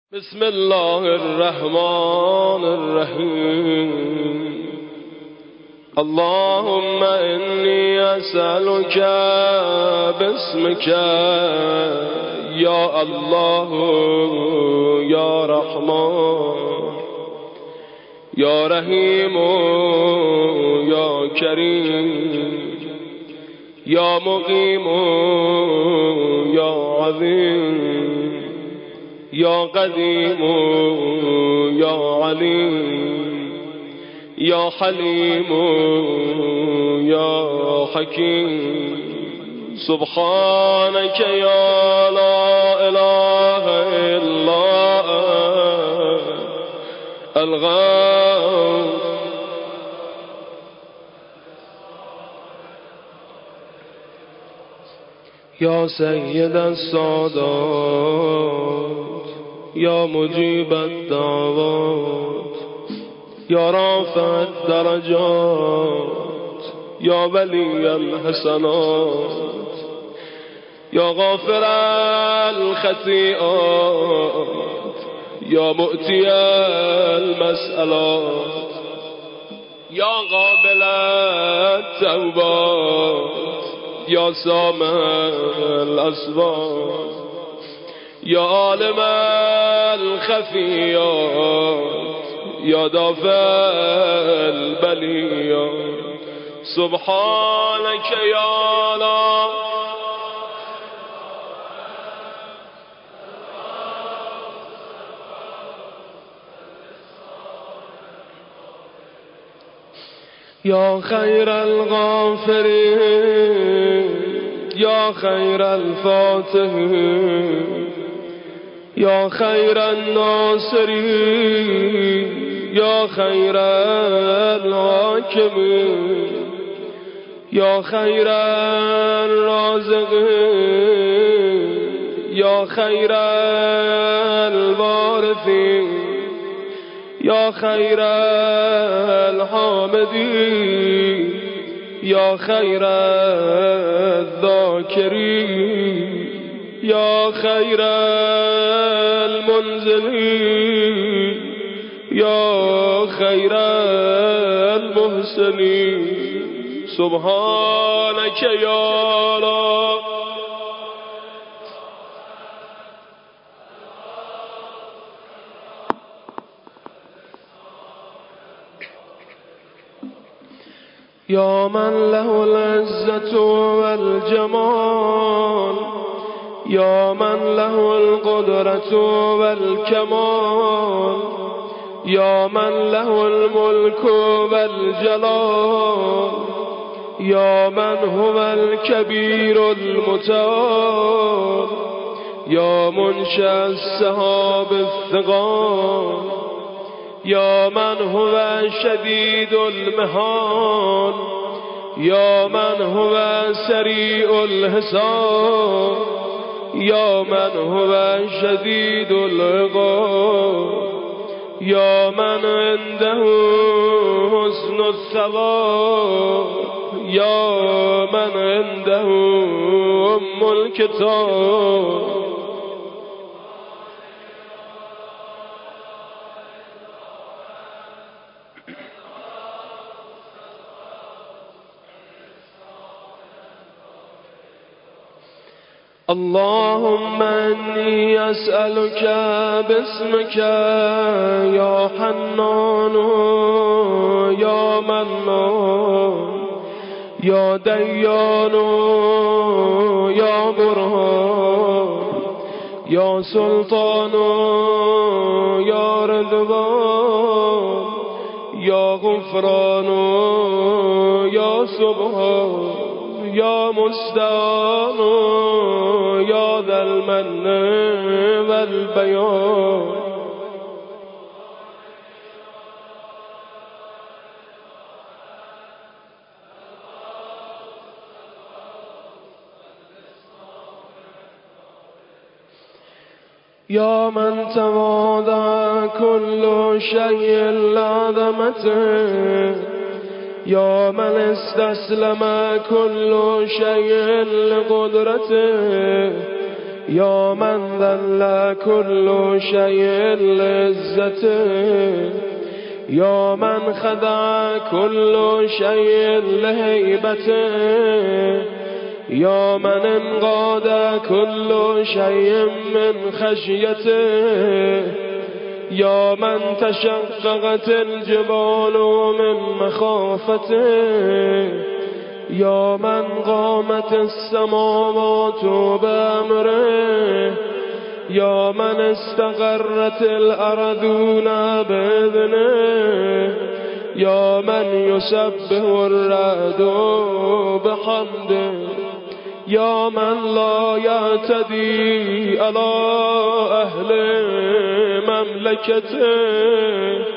بسم الله الرحمن الرحیم اللهم انی اسألك باسمك یا الله یا رحمان یا رحیم یا کریم یا مقیم یا عظیم یا قدیم یا علیم یا حلیم یا حکیم سبحانك یا لا اله الا الغوث یا سید السادات یا مجیب الدعوات یا رافع الدرجات یا ولی الحسنات یا غافر الخطیئات یا مؤتی المسئلات یا قابل التوبات یا سامع الاصوات یا عالم الخفیات یا دافع البلیات سبحانك یا لا یا خیر الغافرین یا خیر الفاتحین یا خیر الناصرین یا خیر الحاکمین یا خیر الرازقین یا خیر الوارثین یا خیر الحامدین یا خیر الذاکرین یا خیر المنزلین یا خیر المحسنین سبحانك یا لا یا من له العزة والجمال یا من له القدرة والكمال یا من له الملك والجلال یا من هو الكبير المتعال یا منشأ السحاب الثقال یا من هو شدید المحال یا من هو سریع الحساب یا من هو شدید العقاب یا من عنده حسن الثواب یا من عنده ام الکتاب اللهم انی اسألك باسمك یا حنان یا منان یا دیان یا برهان یا سلطان یا رضوان یا غفران یا سبحان یا مستعان یا ذا المن والبیان یا من تواضع كل شيء لعظمته یا من استسلم كل شيء لقدرته یا من ذل كل شيء لعزته، یا من خضع كل شيء لهيبته، یا من انقاد كل شيء من خشيته، یا من تشققت الجبال من مخافته، یا من قامت السماوات بأمره، یا من استقرت الأرضون بإذنه، یا من يسبح الرعد بحمده، یا من لا يعتدي على أهل مملكته.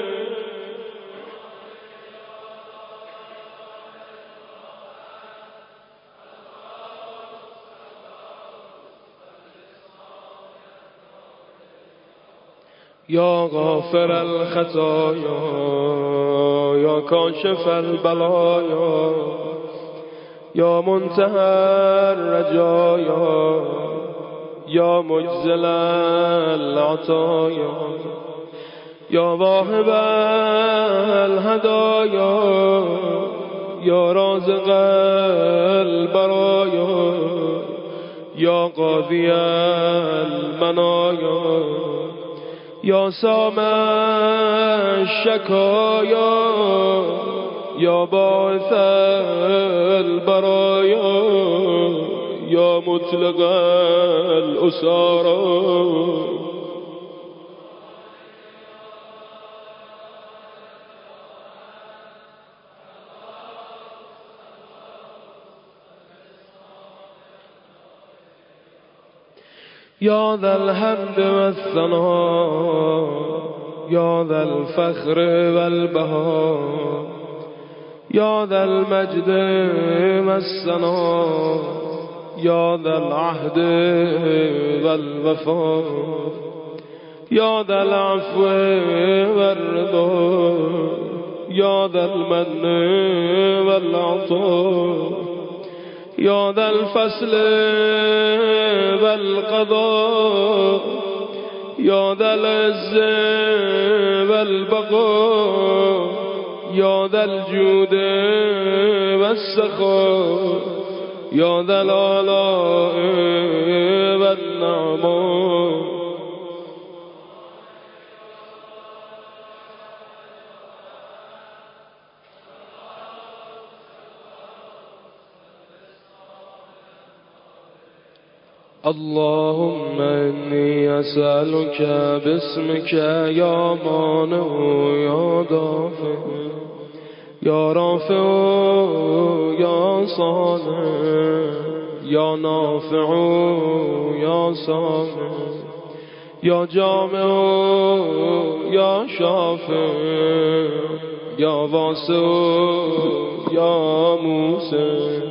یا غافر الخطايا، یا کاشف البلايا، یا منتهى الرجايا، یا مجزل العطايا، یا واهب الهدايا، یا رازق البرايا، یا قاضي المنايا، یا سامع الشکایا، یا باعث البرایا، یا مطلق الاسارا. یا ذا الحمد والثناء، یا ذا الفخر والبهاء، یا ذا المجد والثناء، یا ذا العهد والوفاء، یا ذا العفو والرضا، یا ذا المن والعطاء، یا ذا الفصل والقضاء، یا ذا العز والبقاء، یا ذا الجود والسخاء، یا ذا الآلاء والنعماء. اللهم إني أسألك باسمك يا مانع يا دافع يا رافع يا صانع يا نافع يا سامع يا جامع يا شافع يا واسع يا موسى.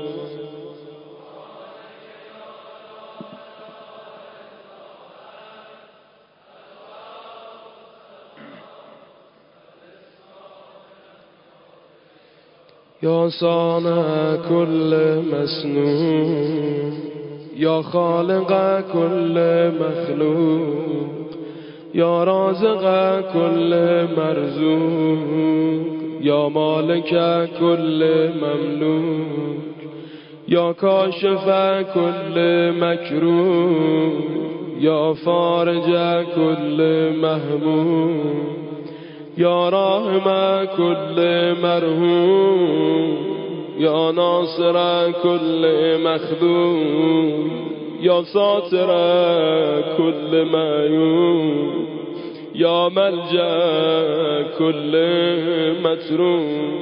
یا صانع كل مسنون، یا خالق كل مخلوق، یا رازق كل مرزوق، یا مالک كل مملوک، یا کاشف كل مکروه، یا فارج كل مهموم، یا راحم كل مرحوم، یا ناصر كل مخدوم، یا ساتر كل معیوب، یا ملجأ كل متروم.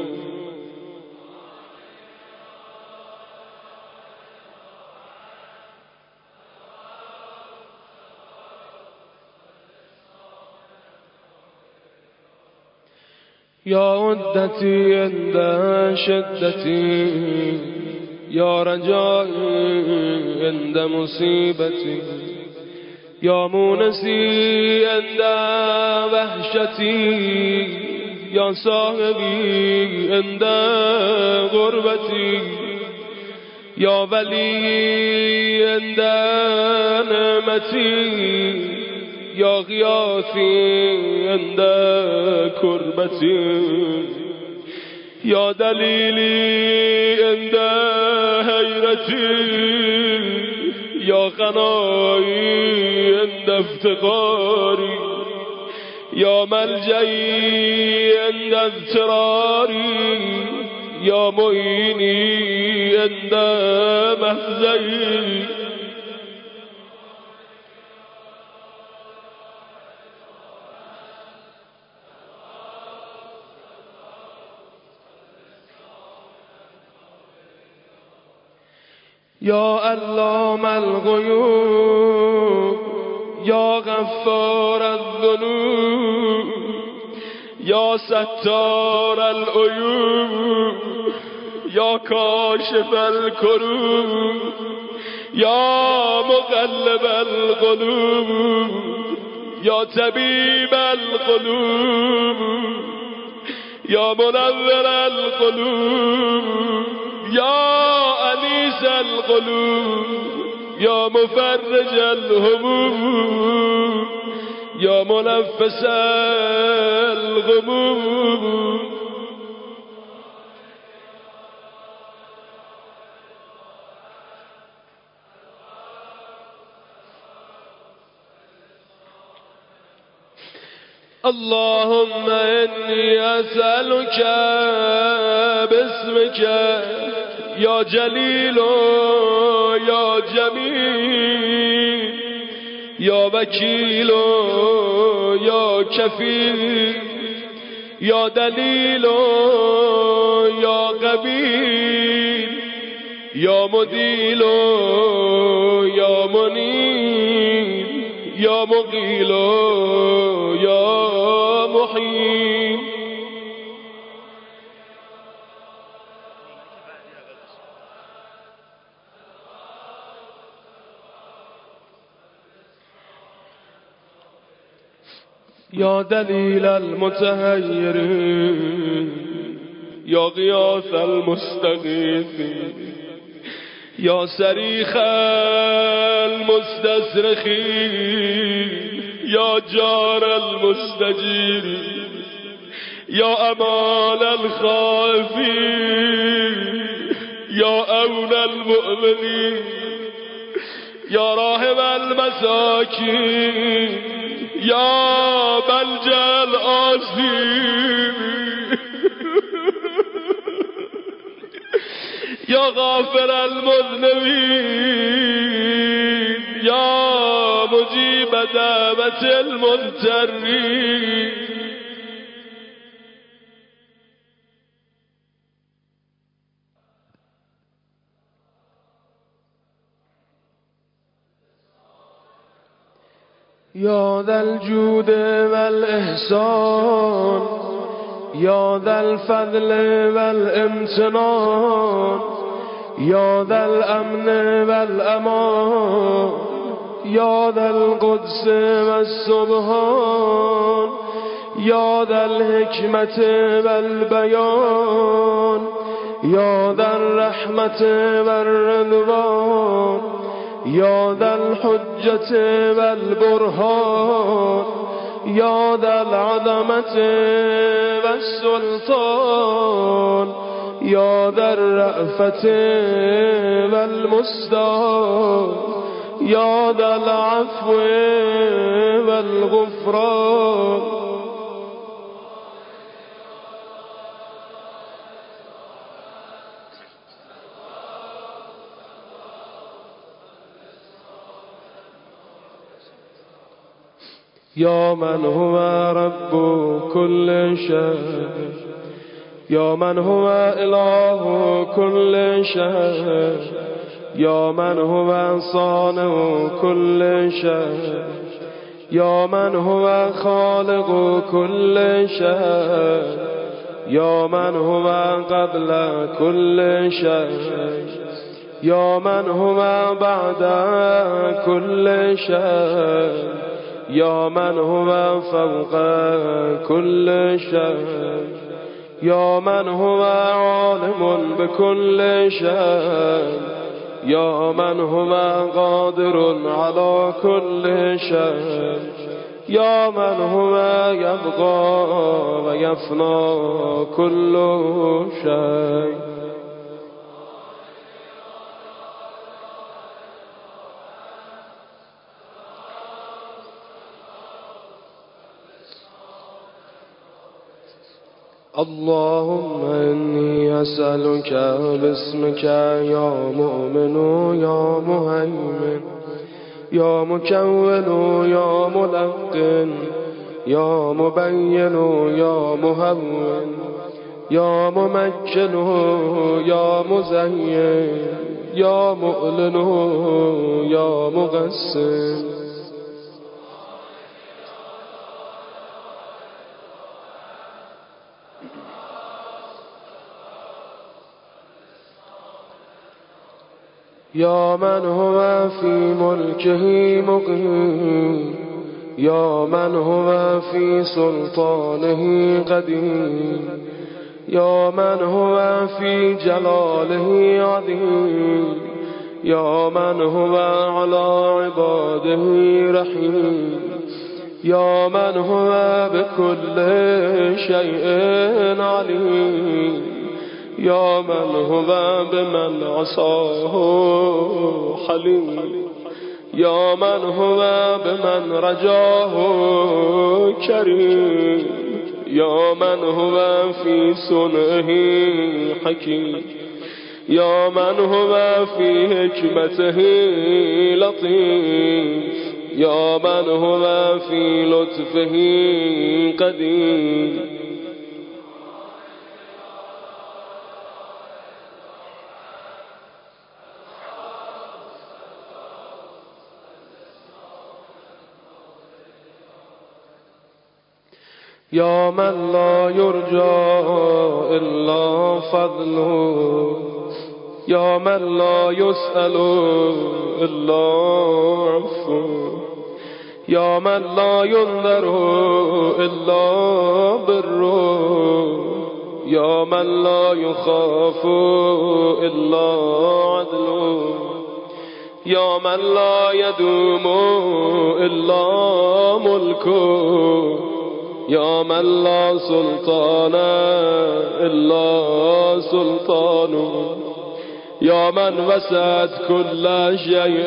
یا عدتی عند شدتی، یا رجایی عند مصیبتی، یا مونسی عند وحشتی، یا صاحبی عند غربتی، یا ولی عند نعمتی یا غیاثی عند کربتی یا دلیلی عند حیرتی یا غنایی عند افتقاری یا ملجئی عند اضطراری یا معینی عند مفزعی یا علام الغیوب یا غفار الذنوب یا ستار العیوب یا کاشف الکروب یا مقلب القلوب یا طبیب القلوب یا منور القلوب یا انیس القلوب یا مفرج الهموم یا منفس الغموم اللهم إني أسألك باسمك يا جليل يا جميل يا وكيل يا كفيل يا دليل يا قبيل يا مديل يا منيب يا مقيل يا محيي يا دليل المتهيرين يا غياث المستغيثين يا صريخ المستصرخين يا جار المستجيرين يا أمان الخائفين يا أون المؤمنين يا راحم المساكين يا ملجأ الآسين يا غافر المذنبين يا مجيب دعوة المضطرين يا ذا الجود والإحسان يا ذا الفضل والامتنان يا ذا الأمن والأمان يا ذا القدس والسبحان يا ذا الحكمة والبيان يا ذا الرحمة والرضوان يا ذا الحجة والبرهان يا ذا العظمة والسلطان يا ذا الرأفة والمستعان يا ذا العفو والغفران يا من هو رب كل شيء يا من هو إله كل شيء يا من هو صانع كل شيء يا من هو خالق كل شيء يا من هو قبل كل شيء يا من هو بعد كل شيء يا من هو فوق كل شيء يا من هو عالم بكل شيء يا من هو قادر على كل شيء يا من هو يبقى ويفنى كل شيء اللهم إني أسألك باسمك يا مؤمن يا مهيمن يا مكون يا ملقن يا مبين يا مهون يا ممكن يا مزين يا مؤلن يا مغسل يا من هو في ملكه مقيم يا من هو في سلطانه قديم يا من هو في جلاله عظيم يا من هو على عباده رحيم يا من هو بكل شيء عليم يا من هو بمن عصاه حليم يا من هو بمن رجاه كريم يا من هو في صنعه حكيم يا من هو في حكمته لطيف يا من هو في لطفه قدير يا من لا يرجى إلا فضله يا من لا يسأل إلا عفوه يا من لا ينذر إلا بره يا من لا يخاف إلا عدله يا من لا يدوم إلا ملكه يا من لا سلطان إلا سلطانه يا من وسعت كل شيء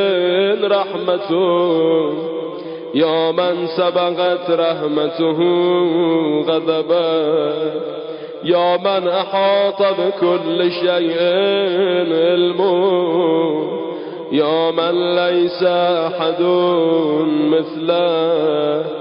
رحمته يا من سبقت رحمته غضبه يا من أحاط بكل شيء علمه يا من ليس أحد مثله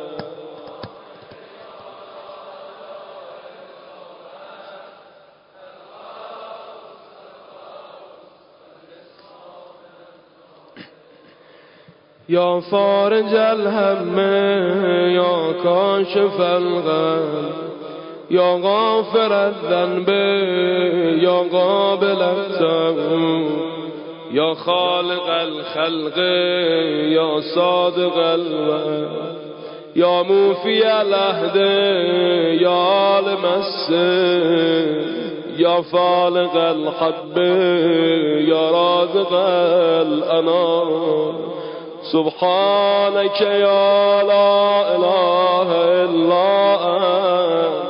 يا فارج الهم يا كاشف الغم يا غافر الذنب يا قابل التوب يا خالق الخلق يا صادق الوعد يا موفي العهد يا عالم السر يا فالق الحب يا رازق الأنام سبحانك يا لا إله إلا أنت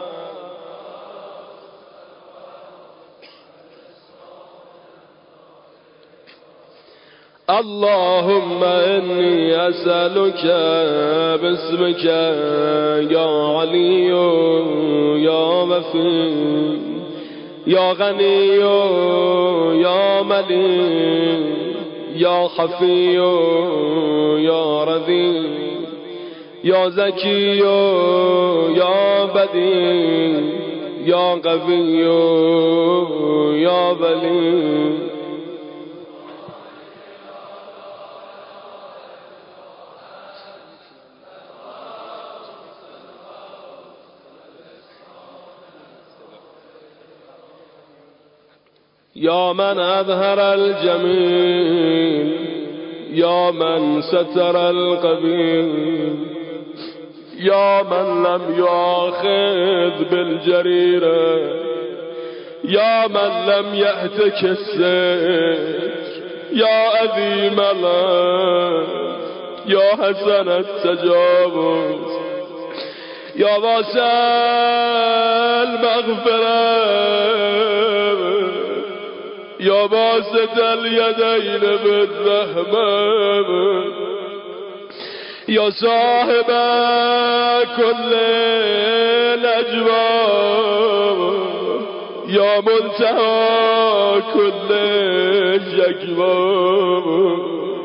اللهم إني أسألك باسمك يا علي يا وفي يا غني يا مليك يا خفي يا رذي يا زكي يا بديع يا قوي يا بلي يا من أظهر الجميل يا من ستر القبيل يا من لم يؤاخذ بالجريرة يا من لم يهتك السير يا عظيم الله يا حسن التجاوز يا واسع المغفرة يا باسط اليدين بالرحمة يا صاحب كل الأجواب يا منتهى كل شكوى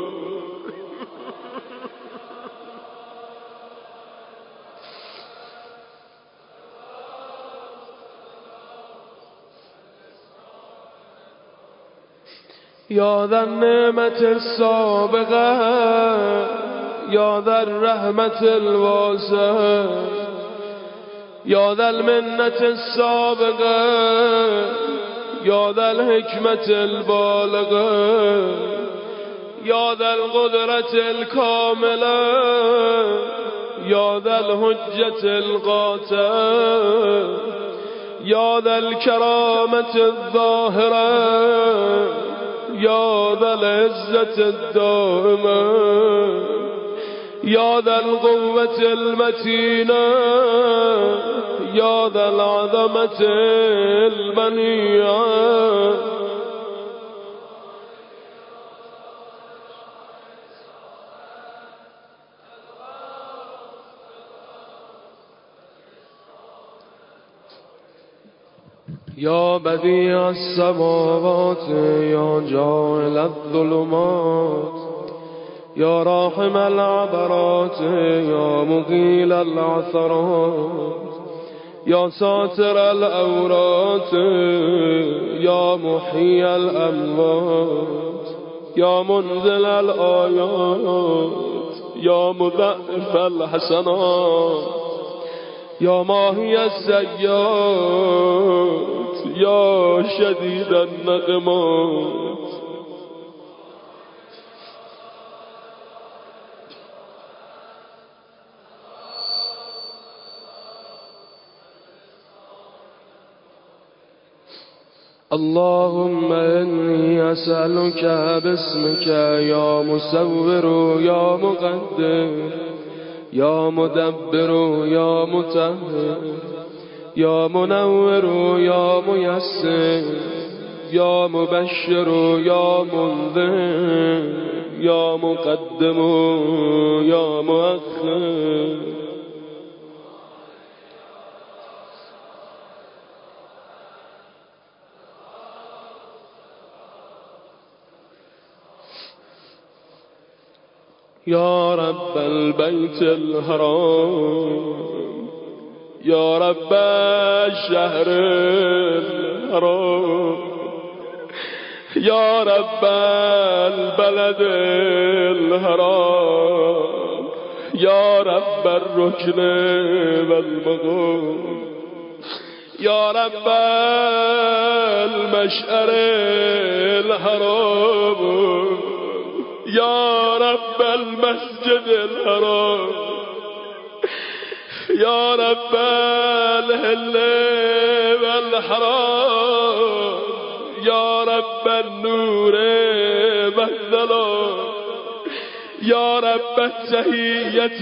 يا ذا النعمة السابقة يا ذا الرحمة الواسعة يا ذا المنة السابقة يا ذا الحكمة البالغة يا ذا القدرة الكاملة يا ذا الحجة القاطعة يا ذا الكرامة الظاهرة يا ذا العزة الدائمة يا ذا القوة المتينة يا ذا العظمة المنيعة يا بديع السماوات يا جاعل الظلمات يا راحم العبرات يا مقيل العثرات يا ساتر الأورات يا محيي الأموات يا منزل الآيات يا مضاعف الحسنات يا ماهي السيئات يا شديد النقمات اللهم إني أسألك باسمك يا مصور يا مقدر يا مدبر يا مطهر يا منور يا ميسر يا مبشر يا منذر يا مقدم يا مؤخر يا رب البيت الحرام يا رب الشهر الحرام يا رب البلد الحرام يا رب الركن والمقام يا رب المشعر الحرام يا رب المسجد الحرام يا رب الهل والحرام يا رب النور والظلام يا رب التحية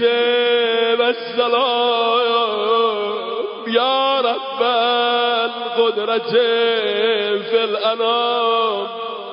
والسلام يا رب القدرة في الأنام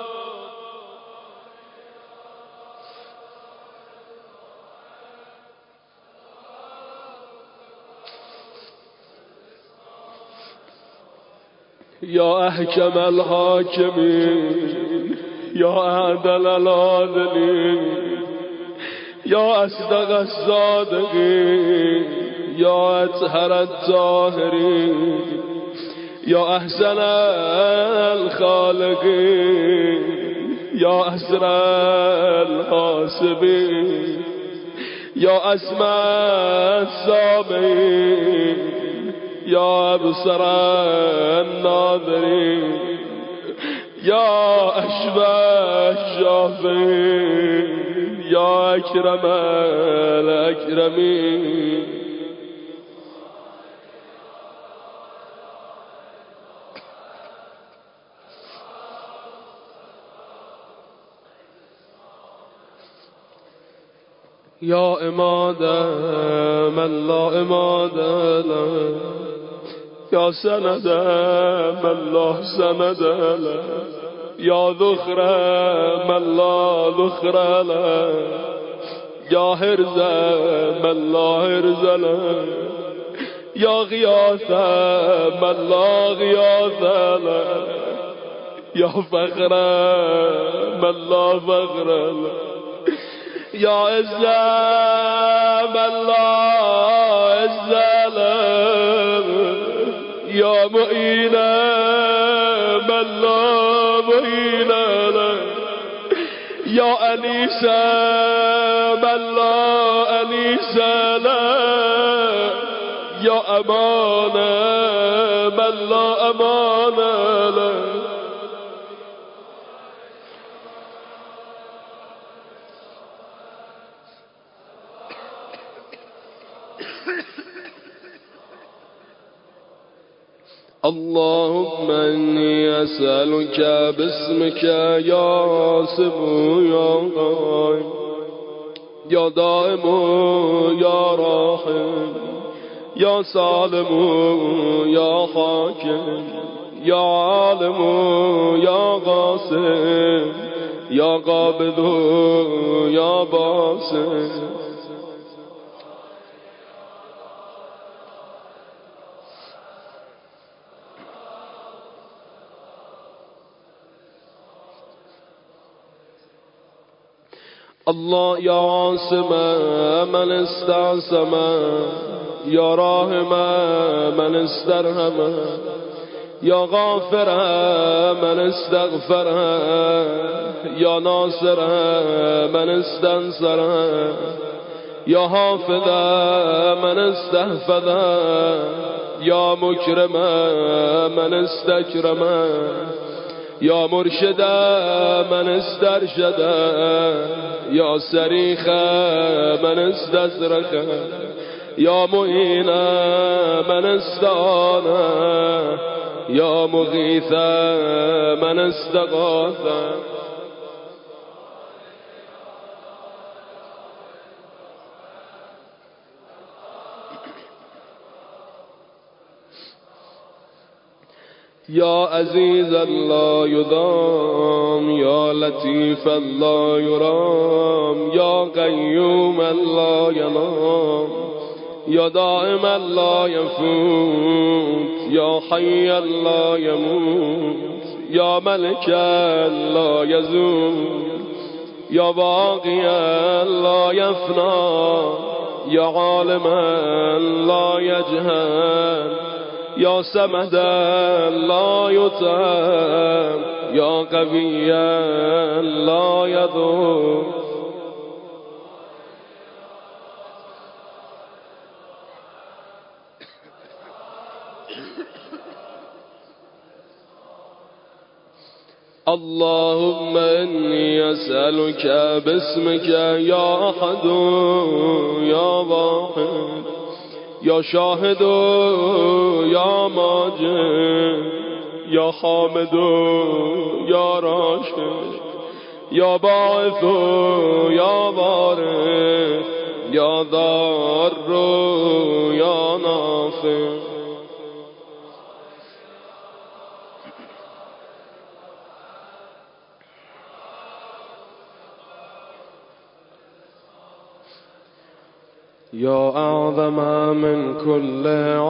يا أحكم الحاكمين يا أعدل العادلين يا أصدق الصادقين يا أطهر الطاهرين يا أحسن الخالقين يا أسرى الحاسبين يا أسمى السامعين يا أبصر الناظرين يا أشفى الشافعين يا أكرم الأكرمين يا عماد من لا عماد له، يا سند من لا سند له، يا ذخر من لا ذخر له، يا هرز من لا هرز له، يا غياث من لا غياث له، يا فخر من لا فخر له، يا عز من لا عز له، يا معين من لا معين له، يا أنيس من لا أنيس له، يا أمان من لا أمان له. اللهم إني أسألك باسمك يا سمو يا قائم يا دائم يا راحم يا سالم يا حاكم يا عالم يا قاسم يا قابض يا باسم. الله يا عاصم من استعصم يا راحم من استرحم يا غافر من استغفر يا ناصر من استنصر يا حافظ من استحفظ يا مكرم من استكرم يا مرشد من استرشد يا سريخ من استسرخ يا معين من استعان يا مغيث من استغاث. يا عزيز لا يضام يا لطيف لا يرام يا قيوم لا ينام يا دائم لا يفوت يا حي لا يموت يا ملك لا يزول يا باقي لا يفنى يا عالم لا يجهل يا سمد لا يطعم يا قوي لا يضر. اللهم إني أسألك باسمك يا أحد يا واحد يا شاهد يا ماجد يا حامد يا راشد يا باعث يا بارئ يا ضار يا نافع. يا أعظم من كل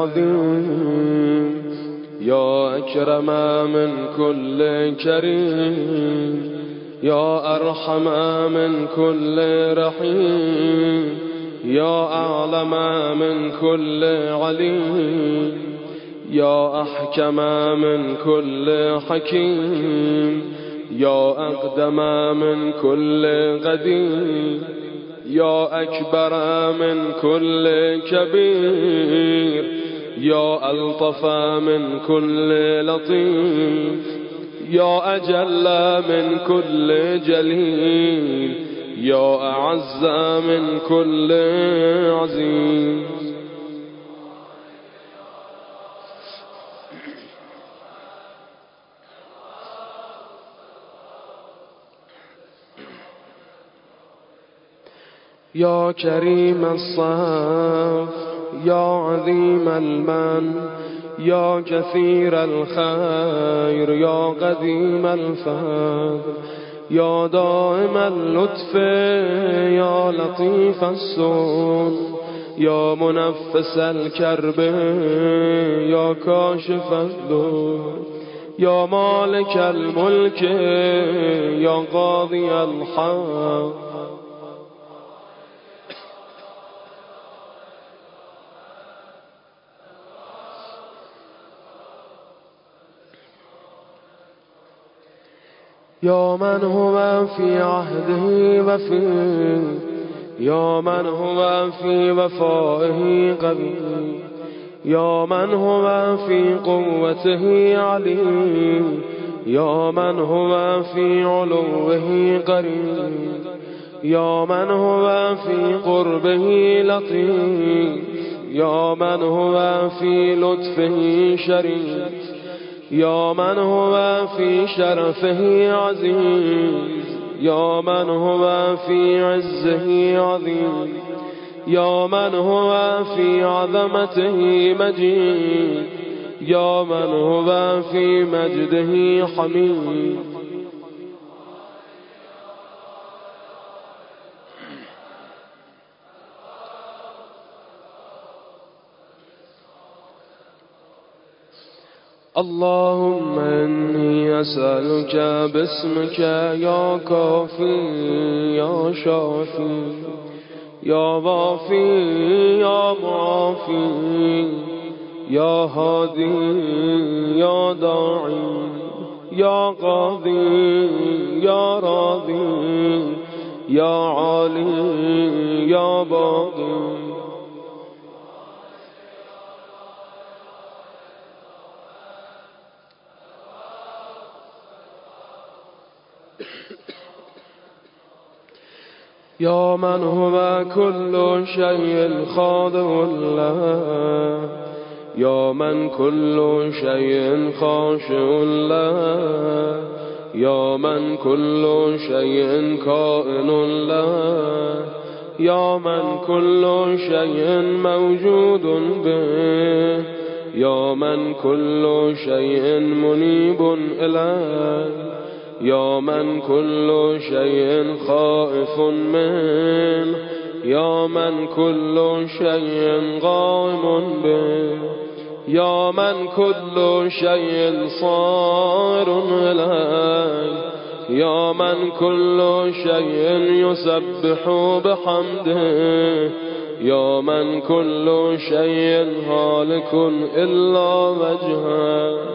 عظيم يا أكرم من كل كريم يا أرحم من كل رحيم يا أعلم من كل عليم يا أحكم من كل حكيم يا أقدم من كل قديم يا أكبر من كل كبير يا ألطف من كل لطيف يا أجل من كل جليل يا أعز من كل عزيز. يا كريم الصف يا عظيم المن يا كثير الخير يا قديم الفضل يا دائم اللطف يا لطيف السؤل يا منفس الكرب يا كاشف الضر يا مالك الملك يا قاضي الحق يا من هو في عهده وفي يا من هو في وفائه قوي يا من هو في قوته علي يا من هو في علوه قريب يا من هو في قربه لطيف يا من هو في لطفه شريف يا من هو في شرفه عزيز يا من هو في عزه عظيم يا من هو في عظمته مجيد يا من هو في مجده حميد اللهم إني أسألك باسمك يا كافي يا شافي يا وافي يا معافي يا هادي يا داعي يا قاضي يا راضي يا عالي يا باقي يا من هو كل شيء خاضع له يا من كل شيء خاشع له يا من كل شيء كائن له يا من كل شيء موجود به يا من كل شيء منيب إليه يا من كل شيء خائف منه يا من كل شيء قائم به يا من كل شيء صار إليه يا من كل شيء يسبح بحمده يا من كل شيء هالك إلا وجهه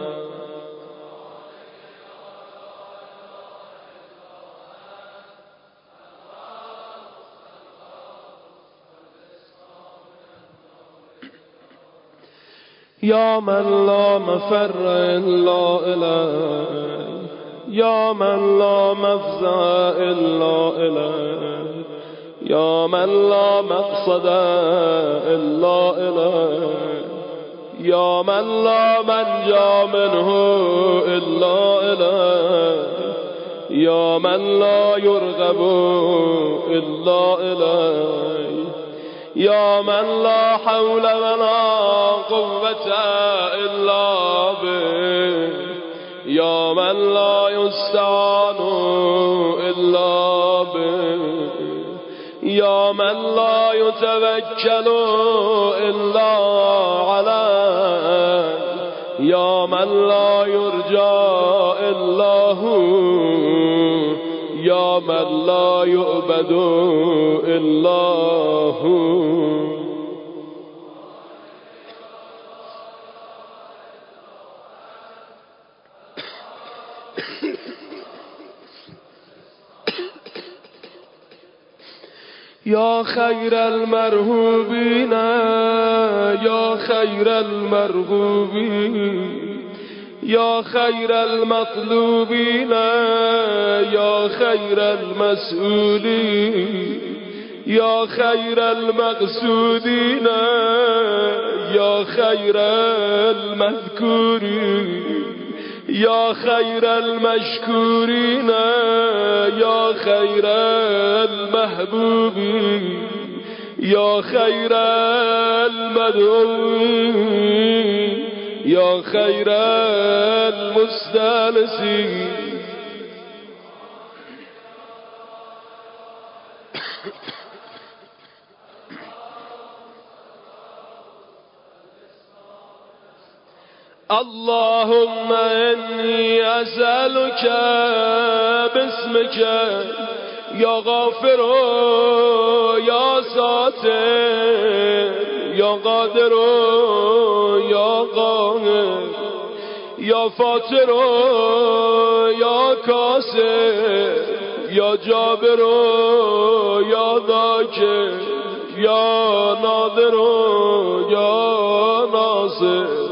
يا من لا مفر إلا إليه يا من لا مفزع إلا إليه يا من لا مقصد إلا إليه يا من لا منجا منه إلا إليه يا من لا يرغب إلا إليه يا من لا حول ولا قوة إلا به يا من لا يستعان إلا به يا من لا يتوكل إلا عليه يا من لا يرجى إلا هو يا من لا يؤبد إلا هو يا خير المرهوبين يا خير المرغوبين يا خير المطلوبين يا خير المسؤولين يا خير المقصودين يا خير المذكورين يا خير المشكورين يا خير المحبوبين يا خير المدعوين يا خير المستانسين. اللهم إني أسألك باسمك يا غافر يا ساتر يا قادر يا قاهر يا فاتر يا كاسر يا جابر يا ذاكر يا ناظر يا ناصر.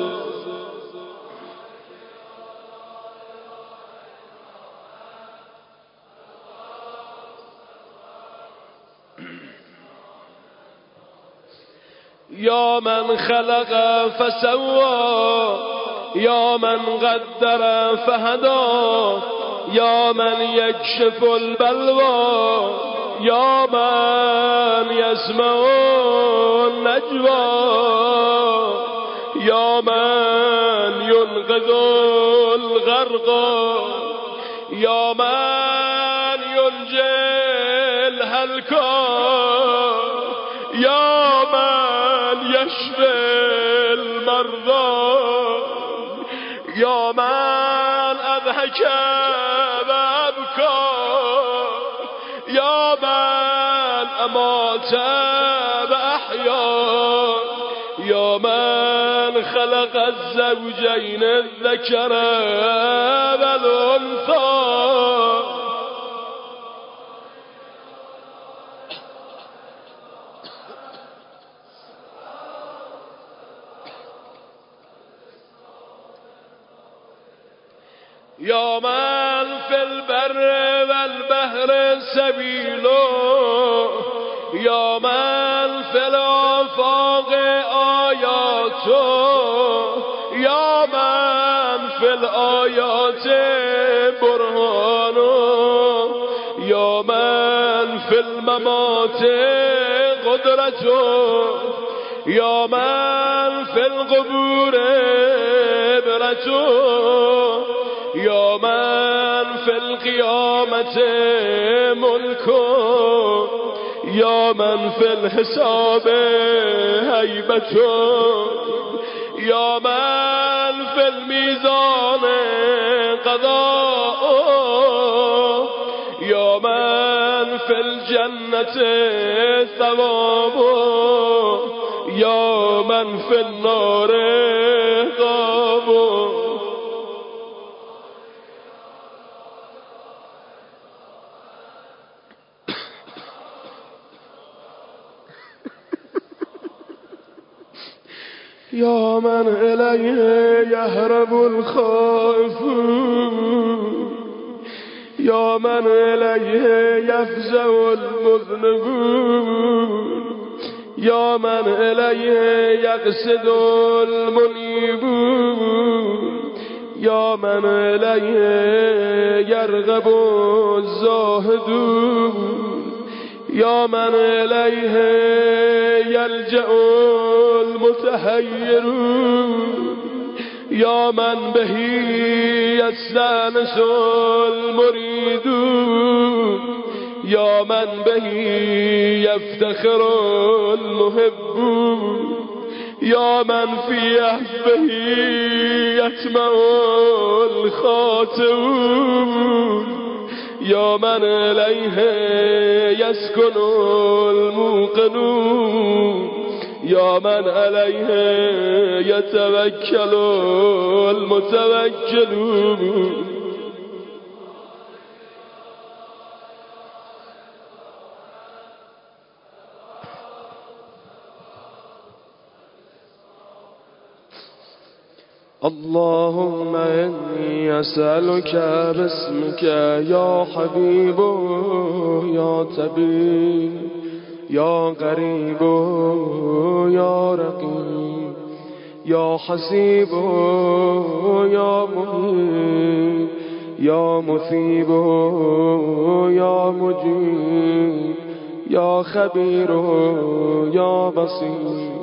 يا من خلق فسوى يا من قدر فهدى يا من يكشف البلوى يا من يسمع النجوى يا من ينقذ الغرق يا من ينجي الهلكى يا من يشفي المرضى يا من أضحك وأبكى يا من أمات وأحيا يا من خلق الزوجين الذكر والأنثى. يا من في البر والبحر سبيله يا من في الآفاق آياته يا من في الآيات برهانه يا من في الممات قدرته يا من في القبور عبرته يا من في القيامة ملكه يا من في الحساب هيبته يا من في الميزان قضاءه يا من في الجنة ثوابه يا من في النار عقابه. يا من إليه يهرب الخائفون يا من إليه يفزع المذنبون يا من إليه يقصد المنيبون يا من إليه يرغب الزاهدون يا من إليه يلجأ المتحيرون يا من به يستانس المريدون يا من به يفتخر المحبون يا من في حبه يطمع الخاطئون يا من إليه يسكن الموقنون يا من عليه يتوكل المتوكلون. اللهم إني أسألك باسمك يا حبيب يا طبيب يا قريب يا رقيب یا حسیب یا مهیب یا مثیب یا مجیب یا خبیر یا بصیر.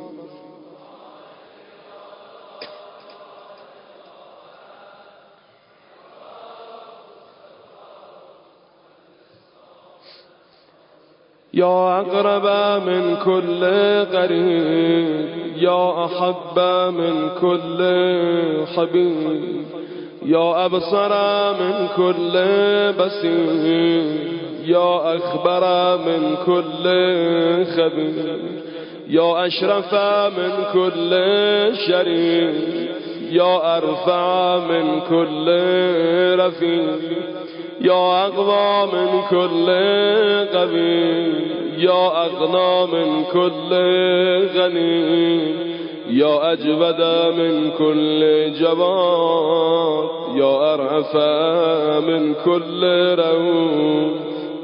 یا اقرب من كل قریب یا احب من كل حبیب یا ابصر من كل بصیر یا اخبر من كل خبیر یا اشرف من كل شریف یا ارفع من كل رفیع یا اقوى من كل قوي یا اغنى من كل غني یا اجود من كل جواد یا ارعف من كل رؤوف.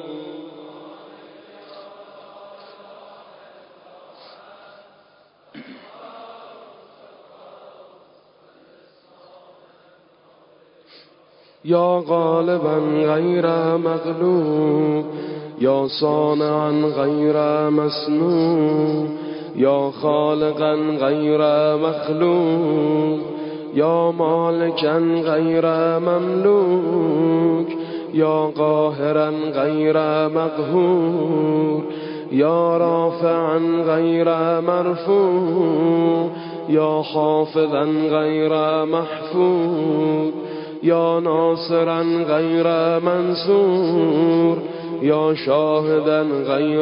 یا غالبا غیر مغلوب یا صانعا غیر مصنوع یا خالقا غیر مخلوق یا مالکا غیر مملوک یا قاهرا غیر مقهور یا رافعا غیر مرفوع یا حافظا غیر محفوظ یا ناصرا غیر منصور یا شاهدا غیر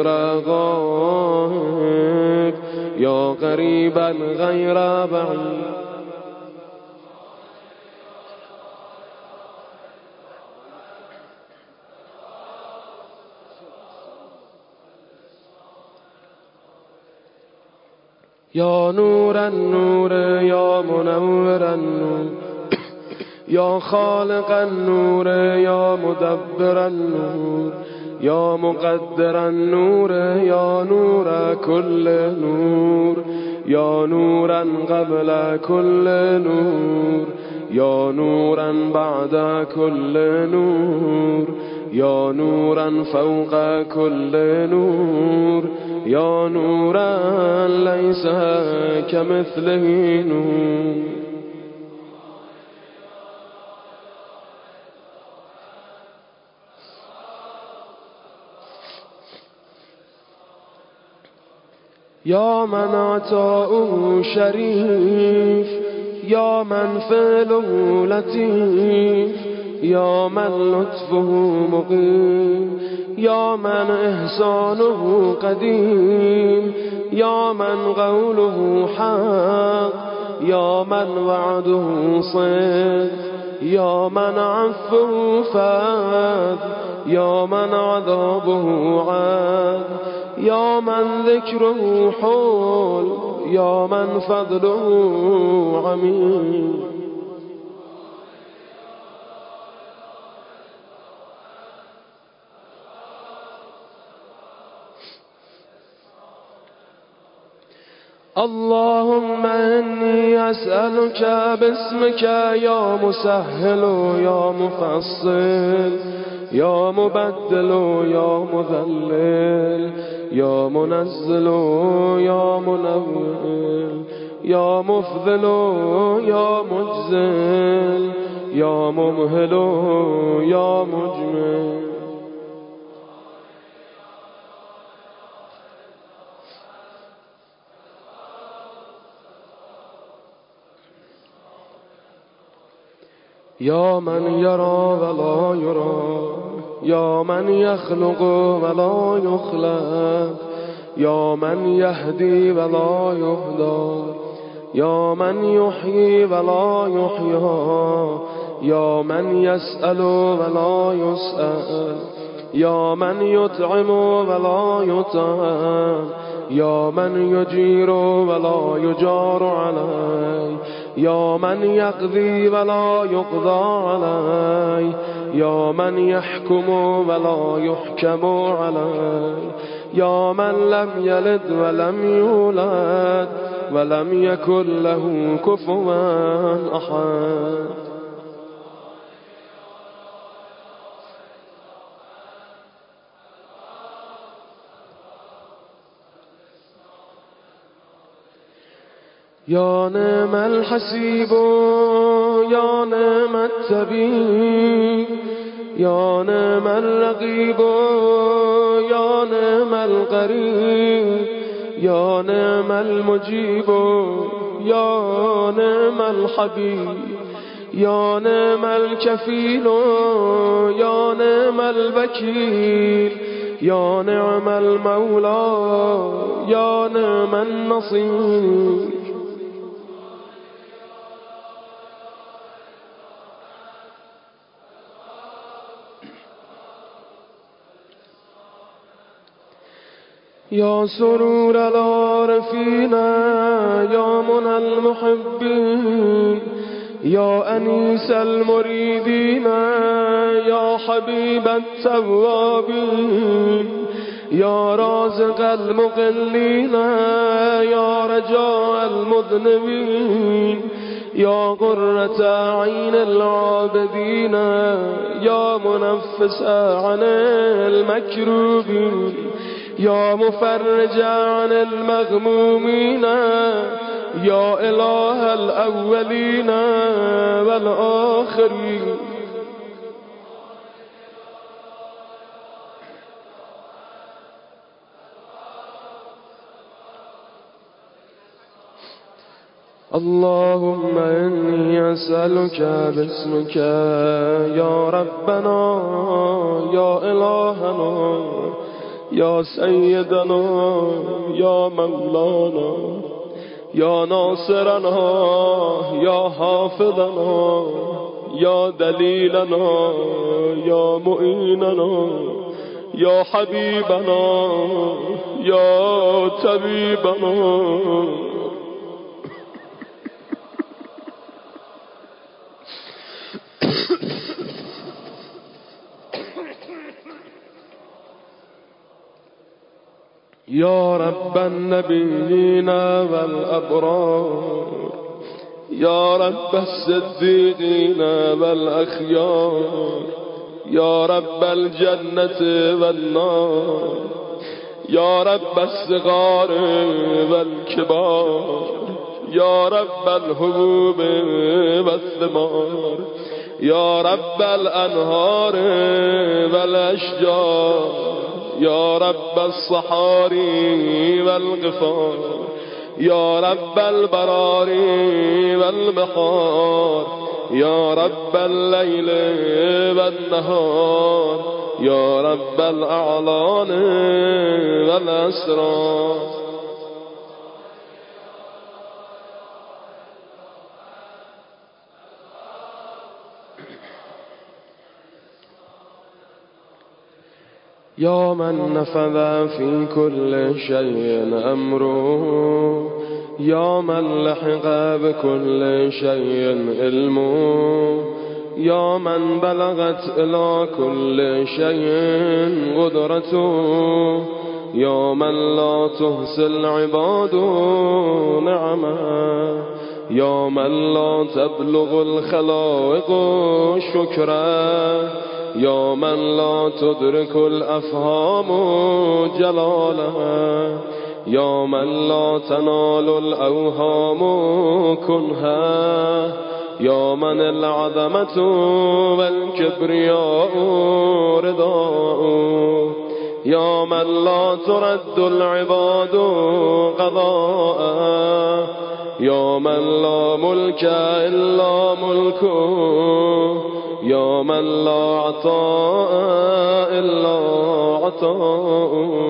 غائب یا قریبا غیر بعید. یا نور النور یا منور النور یا خالق النور یا مدبر النور یا مقدر النور یا نور كل نور یا نورا قبل كل نور یا نورا بعد كل نور یا نورا فوق كل نور یا نورا ليس كمثله نور. یا من عطاؤه شریف یا من فعله لطیف یا من لطفه مقیم یا من احسانه قدیم یا من قوله حق یا من وعده صدق یا من عفو فضل یا من عذابه عدل یا من ذکره حول یا من فضله عمیم. اللهم إني أسألك باسمك يا مسهل يا مفصل يا مبدل يا مذلل يا منزل يا منول يا مفضل يا مجزل يا ممهل يا مجمل. يا من يرى ولا يرى يا من يخلق ولا يخلق يا من يهدي ولا يهدى يا من يحيي ولا يحيى يا من يسأل ولا يسأل يا من يطعم ولا يطعم يا من يجير ولا يجار عليه يا من يقضي ولا يقضى عليه يا من يحكم ولا يحكم عليه يا من لم يلد ولم يولد ولم يكن له كفوا أحد. يا نعم الحسيب يا نعم الطبيب يا نعم الرقيب يا نعم القريب يا نعم المجيب يا نعم الحبيب يا نعم الكفيل يا نعم الوكيل يا نعم المولى يا نعم النصير. يا سرور العارفين يا منى المحبين يا أنيس المريدين يا حبيب التوابين يا رازق المقلين يا رجاء المذنبين يا قرة عين العابدين يا منفس عن المكروبين يا مفرج عن المغمومين يا إله الأولين والآخرين. اللهم إني أسألك باسمك يا ربنا يا إلهنا يا سيدنا يا مولانا يا ناصرنا يا حافظنا يا دليلنا يا معيننا يا حبيبنا يا طبيبنا يا رب النبيين والأبرار يا رب الصديقين والأخيار يا رب الجنة والنار يا رب الصغار والكبار يا رب الحبوب والثمار يا رب الأنهار والأشجار يا رب الصحاري والغفار يا رب البراري والبحار يا رب الليل والنهار يا رب الأعلان والأسرار. يا من نفذ في كل شيء أمره يا من لحق بكل شيء علمه يا من بلغت إلى كل شيء قدرته يا من لا تحصي العباد نعمه يا من لا تبلغ الخلائق شكره يا من لا تدرك الأفهام جلالها يا من لا تنال الأوهام كنها يا من العظمة والكبرياء رداء يا من لا ترد العباد قضاء يا من لا ملك إلا ملكه يا من لا عطاء إلا عطاء.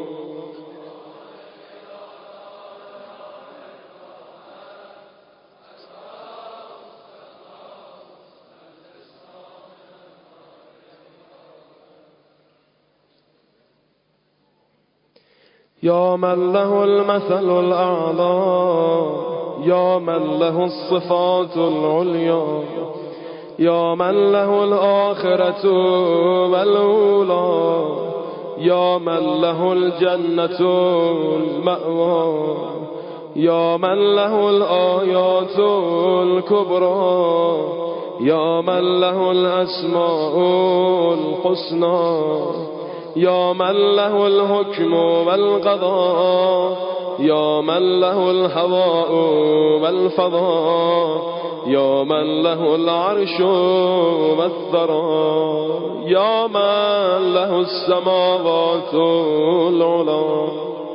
يا من له المثل الأعلى يا من له الصفات العليا يا من له الآخرة والأولى يا من له الجنة المأوى يا من له الآيات الكبرى يا من له الأسماء الحسنى يا من له الحكم والقضاء يا من له الهواء والفضاء يا من له العرش والثرى يا من له السماوات العلى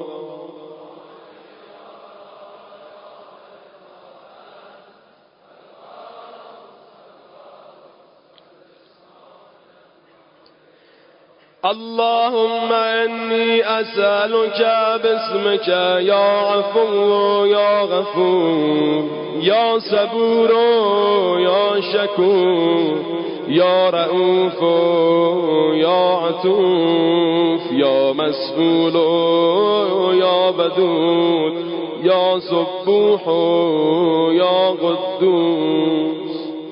اللهم إني أسألك باسمك يا عفو يا غفور يا صبور يا شكور يا رؤوف يا عطوف يا مسؤول يا بدود يا سبوح يا قدوس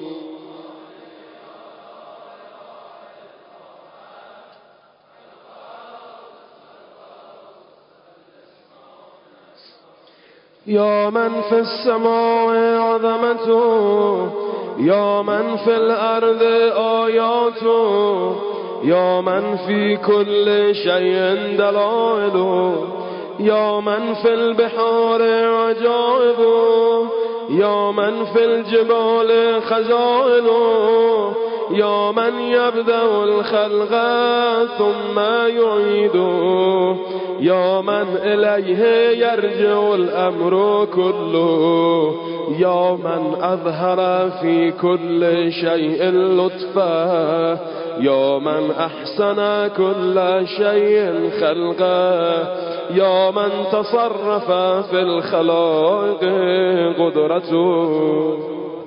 يا من في السماء عظمته يا من في الأرض آياته يا من في كل شيء دلائله يا من في البحار عجائبه يا من في الجبال خزائنه يا من يبدأ الخلق ثم يعيده يا من إليه يرجع الأمر كله يا من أظهر في كل شيء لطفا يا من أحسن كل شيء خلقا يا من تصرف في الخلائق قدرته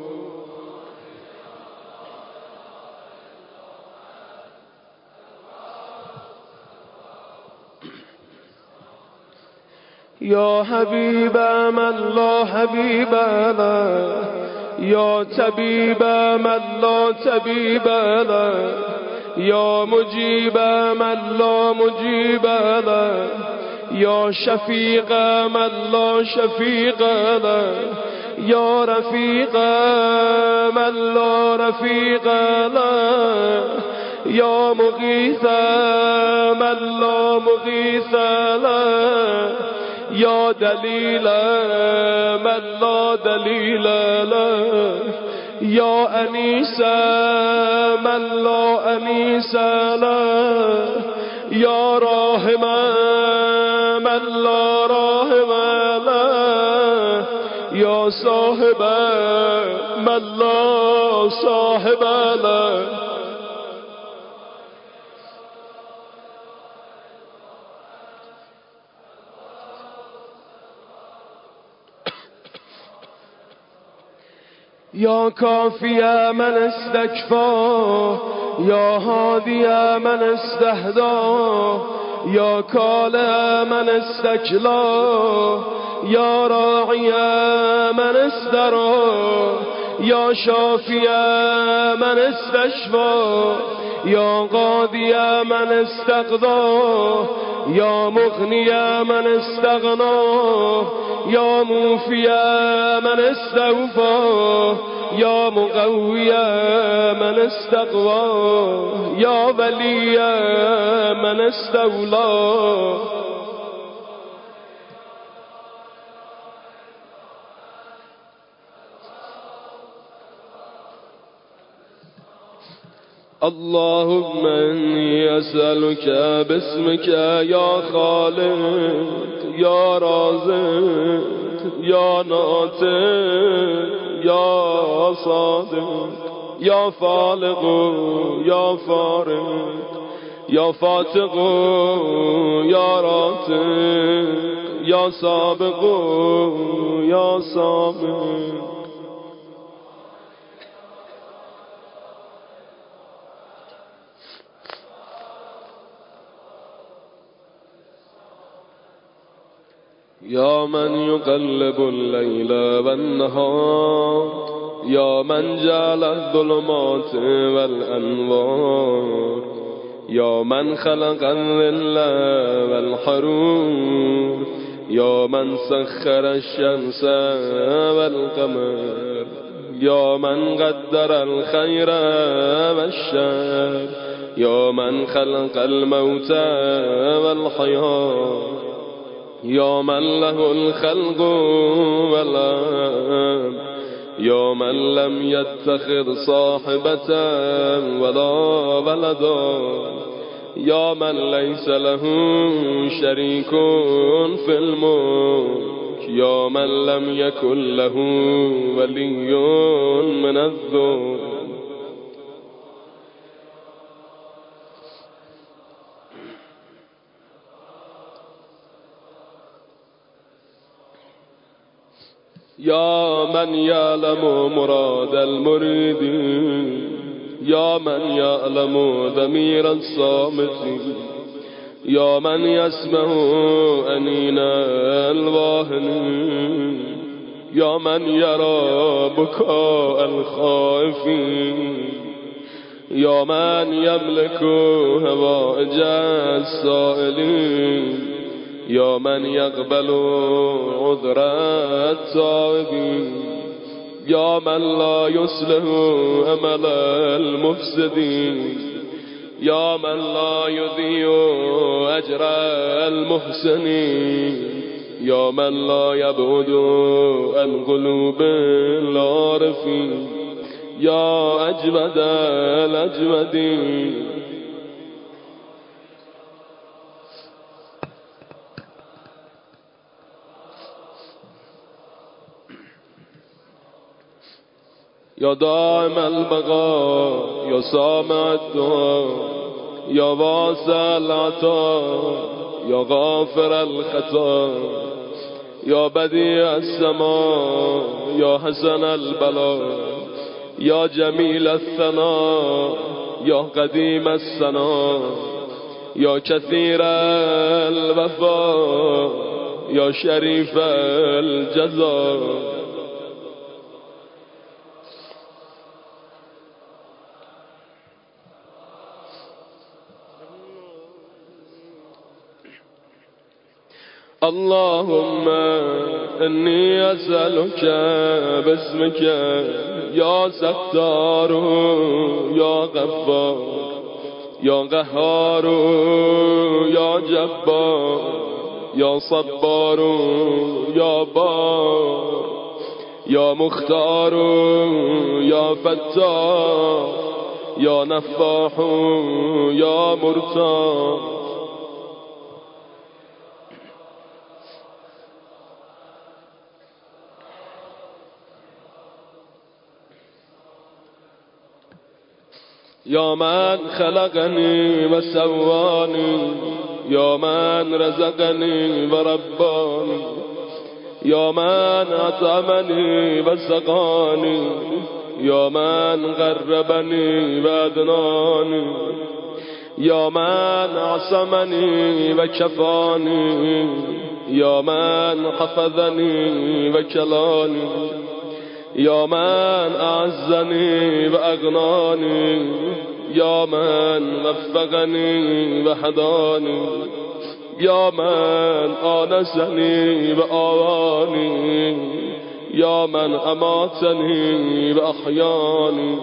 يا حبيب من لا حبيب له يا طبيب من لا طبيب له يا مجيب من لا مجيب له يا شفيق من لا شفيق له يا رفيق من لا رفيق له يا مغيث من لا مغيث له يا دليل من لا دليل له يا أنيس من لا أنيس له يا راحم من لا راحم له يا صاحب من لا صاحب له يا كافي من استكفى يا هادي من استهدى يا كالى من استكلى يا راعي من استرى يا شافي من استشفى يا قاضي من استقضى يا مغني من استغنى يا موفي من استوفى يا مقوي من استقوى يا ولي من استولى اللهم إني أسألك باسمك يا خالق يا رازق يا ناطق يا صادق يا فالق يا فارق يا فاتق يا راتق يا سابق يا سابق يا من يقلب الليل والنهار يا من جعل الظلمات والأنوار يا من خلق الظل والحرور يا من سخر الشمس والقمر يا من قدر الخير والشر يا من خلق الموت والحياة يا من له الخلق والأمر يا من لم يتخذ صاحبة ولا ولدا يا من ليس له شريك في الملك يا من لم يكن له ولي من الذل يا من يعلم مراد المريد يا من يعلم ضمير الصامت يا من يسمع أنين الواهن يا من يرى بكاء الخائفين يا من يملك هوائج السائلين يا من يقبل عذر التائبين يا من لا يصلح أمل المفسدين يا من لا يضيع أجر المحسنين يا من لا يبعد عن قلوب العارفين يا أجمد الأجمدين يا دائم البقاء يا سامع الدعاء يا واسع العطاء يا غافر الخطا يا بديع السماء يا حسن البلاء يا جميل الثناء يا قديم الثناء يا كثير الوفاء يا شريف الجزاء اللهم إني أسألك باسمك يا ستار يا غفار يا قهار يا جبار يا صبار يا بار يا مختار يا فتاح يا نفاح يا مرتاح يا من خلقني وسواني يا من رزقني ورباني يا من أطعمني وسقاني يا من غربني وأدناني يا من عصمني وكفاني يا من حفظني وكلاني يا من أعزني وأغناني يا من وفقني وهداني يا من آنسني وآواني يا من أماتني وأحياني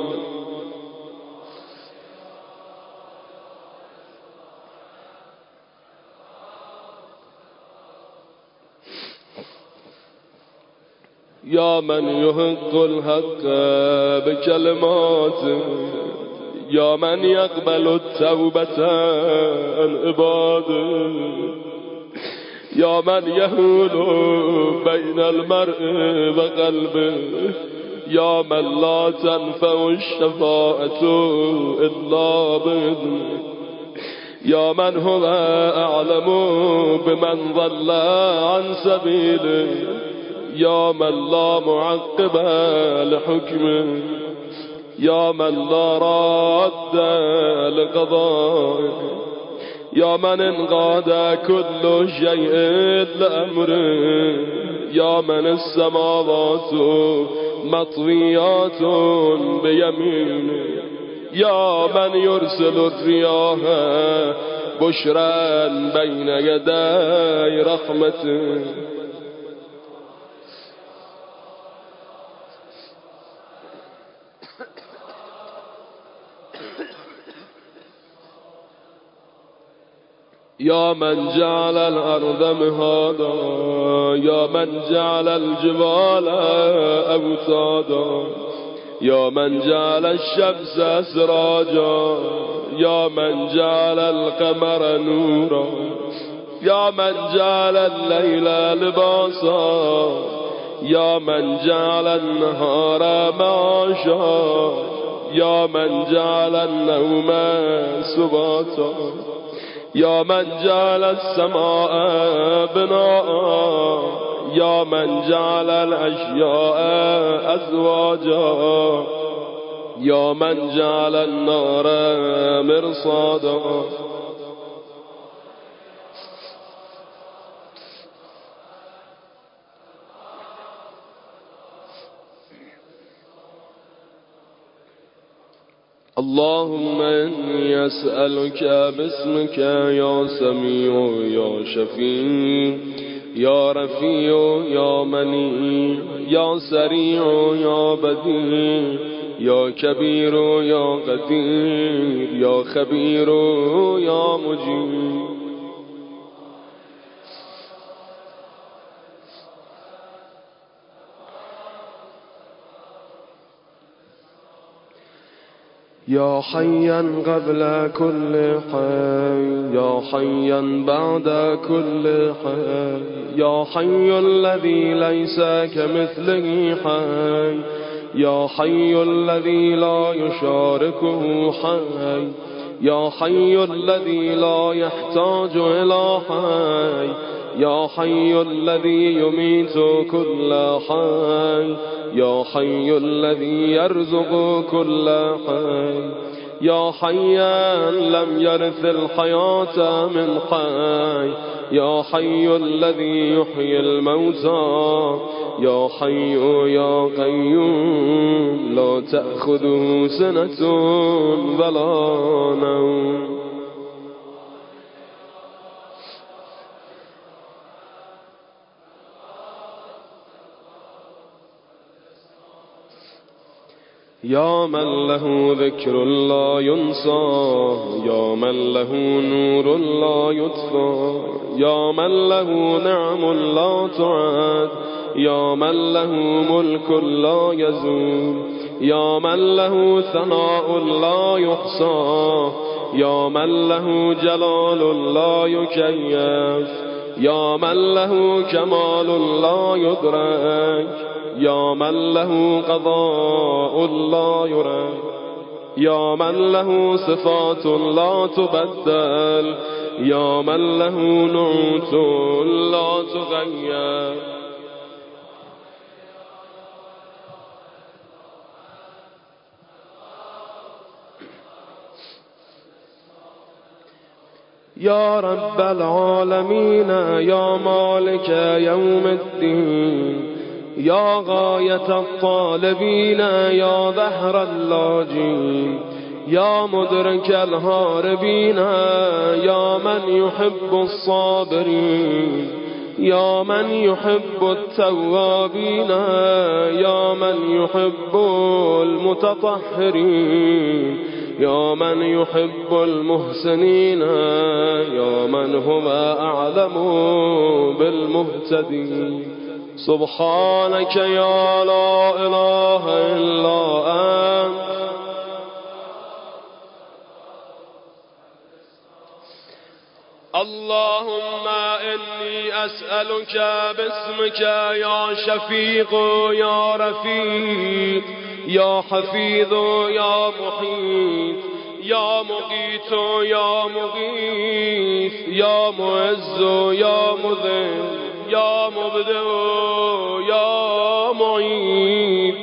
يا من يحق الحق بكلماته يا من يقبل التوبة عن عباده يا من يهول بين المرء وقلبه يا من لا تنفع الشفاعة إلا بإذنه يا من هو أعلم بمن ضل عن سبيله يا من لا معقب لحكمه يا من لا راد لقضائه يا من انقاد كل شيء لأمره يا من السماوات مطويات بيمينه يا من يرسل الرياح بشرا بين يدي رحمته. يا من جعل الأرض مهادا، يا من جعل الجبال أوتادا، يا من جعل الشمس سراجا، يا من جعل القمر نورا، يا من جعل الليل لباسا، يا من جعل النهار معاشا، يا من جعل النوم سباتا، يا من جعل السماء بناء، يا من جعل الأشياء أزواجا، يا من جعل النار مرصادا. اللهم إني أسألك باسمك يا سميع يا شفيع يا رفيع يا منيع يا سريع يا بديع يا كبير يا قدير يا خبير يا مجيب. يا حيا قبل كل حي، يا حيا بعد كل حي، يا حي الذي ليس كمثله حي، يا حي الذي لا يشاركه حي، يا حي الذي لا يحتاج إلى حي، يا حي الذي يميت كل حي، يا حي الذي يرزق كل حي، يا حيا لم يرث الحياة من حي، يا حي الذي يحيي الموتى، يا حي يا قيوم لا تأخذه سنة ولا نوم. يا من له ذكر لا ينسى، يا من له نور لا يطفى، يا من له نعم لا تعد، يا من له ملك لا يزول، يا من له ثناء لا يحصى، يا من له جلال لا يكيف، يا من له كمال لا يدرك، يا من له قضاء لا يرد، يا من له صفات لا تبدل، يا من له نعوت لا تغير. يا رب العالمين يا مالك يوم الدين، يا غاية الطالبين يا ظهر اللاجين، يا مدرك الهاربين يا من يحب الصابرين، يا من يحب التوابين يا من يحب المتطهرين، يا من يحب المحسنين يا من هو أعلم بالمهتدين. سبحانك يا لا إله إلا أنت اللهم إني أسألك باسمك يا شفيق يا رفيق يا حفيظ يا محيط يا مقيت يا مغيث يا معز يا مذل يا مبدئ يا معيد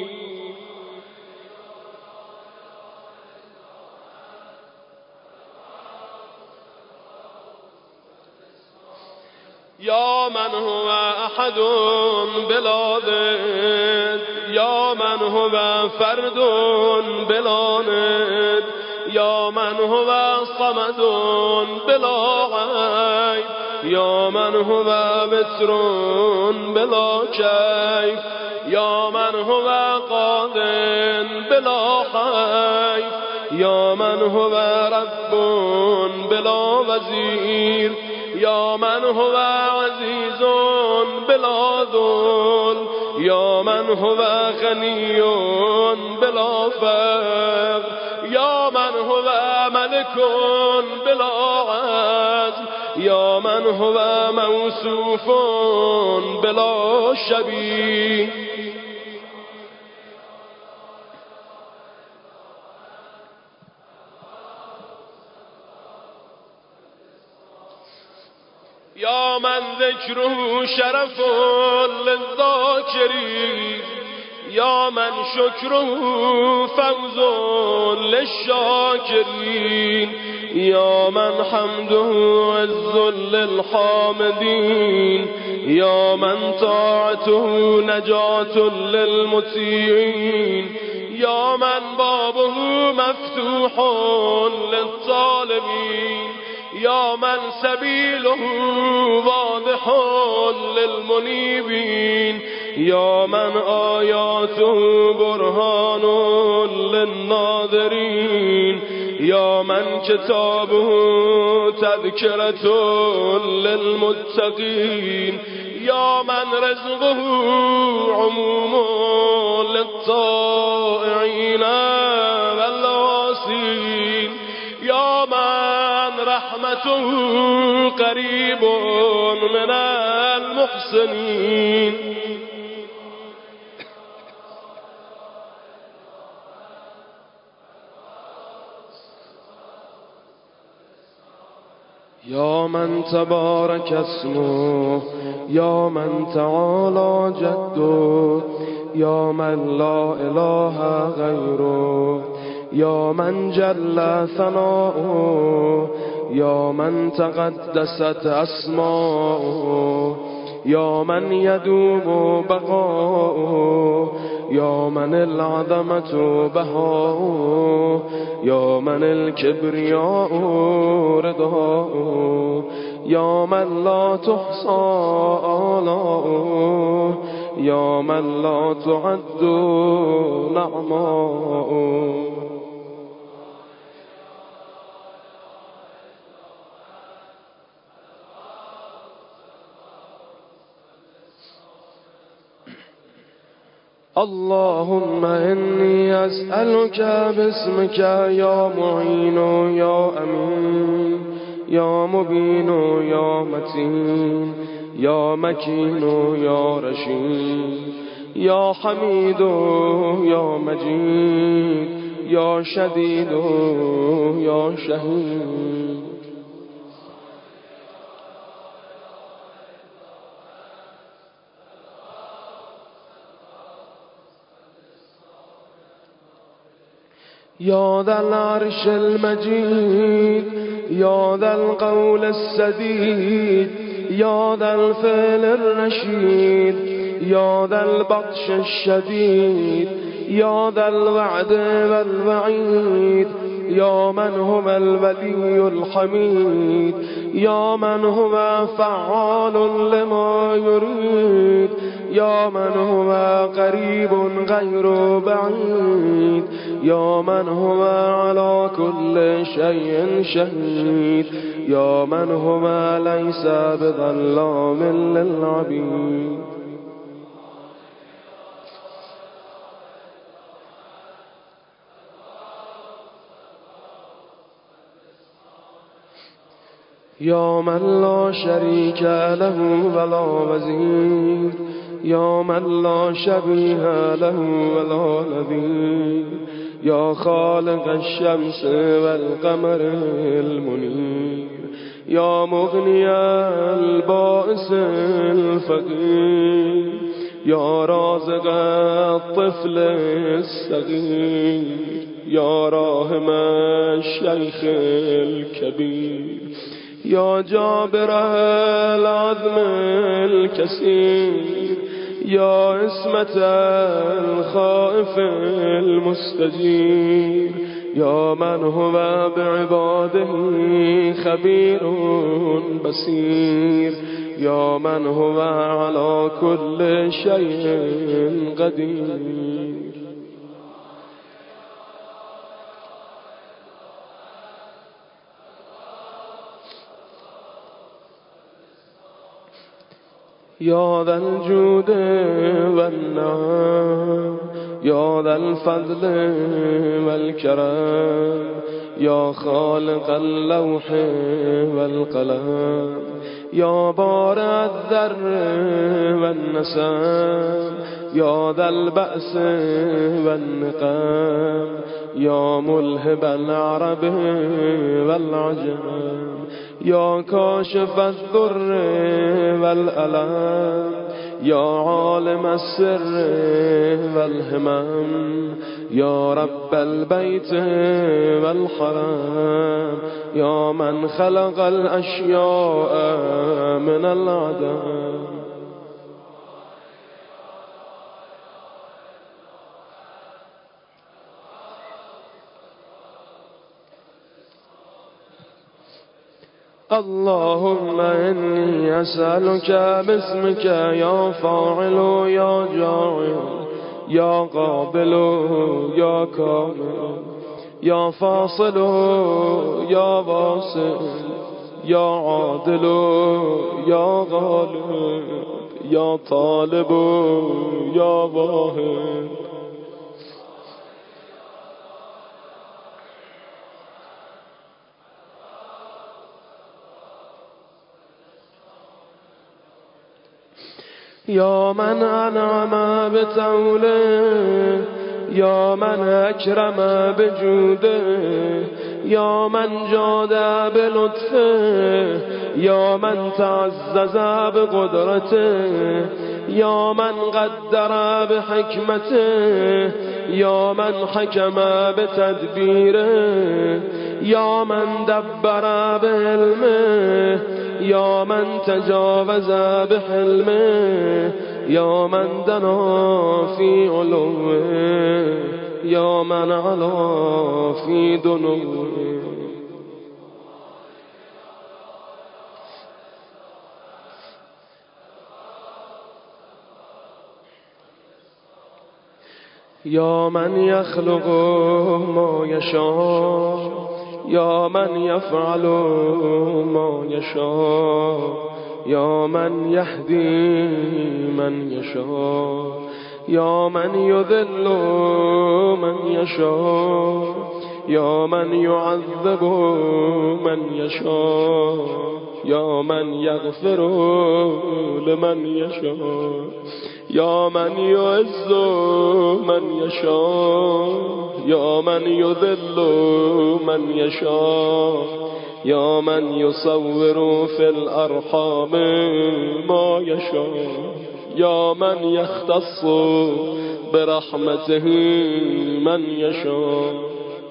يا من هو أحد بلا ضد، يا من هو فرد بلا ند، یا من هو صمد بلا عیب یا من هو بتر بلا کیف یا من هو قاد بلا حیف یا من هو رب بلا وزیر یا من هو عزیز بلا ذل یا من هو غنی بلا فقر یا من هو ملک بلا عدل یا من هو موصوف بلا شبیه. یا من ذکره شرف للذاکرین یا من شکره فوز للشاکرین یا من حمده عز للحامدین یا من طاعته نجات للمطیعین یا من بابه مفتوح للطالبین یا من سبیله واضح للمنیبین یا من آیاته برهان للناظرین یا من کتابه تذکرة للمتقین یا من رزقه عموم للطائعین والعاصین یا من رحمته قریب من المحسنین. یا من تبارک اسمه یا من تعالی جده یا من لا اله غیره یا من جل ثناؤه یا من تقدست اسماؤه یا من یدوم بقاؤه یا من العظمة بهاؤه یا من الكبریاء رداؤه یا من لا تحصى آلاؤه یا من لا تعد نعماؤه. اللهم إني أسألك باسمك يا معين يا أمين يا مبين يا متين يا مكين يا رشيد يا حميد يا مجيد يا شديد يا شهيد. يا ذا العرش المجيد يا ذا القول السديد يا ذا الفعل الرشيد يا ذا البطش الشديد يا ذا الوعد والوعيد يا من هو الولي الحميد يا من هو فعال لما يريد يا من هو قريب غير بعيد يا من هو على كل شيء شهيد يا من هو ليس بظلام للعبيد. يا من لا شريك له ولا وزير يا من لا شبيه له ولا نظير يا خالق الشمس والقمر المنير يا مغني البائس الفقير يا رازق الطفل الصغير يا راحم الشيخ الكبير يا جابر العظم الكسير يا اسمة الخائف المستجير يا من هو بعباده خبير بصير يا من هو على كل شيء قدير. يا ذا الجود والنعم يا ذا الفضل والكرم يا خالق اللوح والقلم يا بارع الذر والنسم يا ذا البأس والنقم يا ملهب العرب والعجم يا كاشف الضر والألم يا عالم السر والهمم يا رب البيت والحرم يا من خلق الأشياء من العدم. اللهم إني أسألك باسمك يا فاعل يا جاعل يا قابل يا كامل يا فاصل يا واصل يا عادل يا غالب يا طالب يا واهب يا من أنعم بتوله يا من أكرم بجوده يا من جاد بلطفه يا من تعزز بقدرته يا من قدر بحكمته يا من حكم بتدبيره يا من دبر بعلمه يا من تجاوز بحلمه يا من دنا في علوه يا من علا في دنوه يا من يخلق ما يشاء يا من يفعل ما يشاء يا من يهدي من يشاء يا من يذل من يشاء يا من يعذب من يشاء يا من يغفر لمن يشاء يا من يعز من يشاء يا من يذل من يشاء يا من يصور في الأرحام ما يشاء يا من يختص برحمته من يشاء.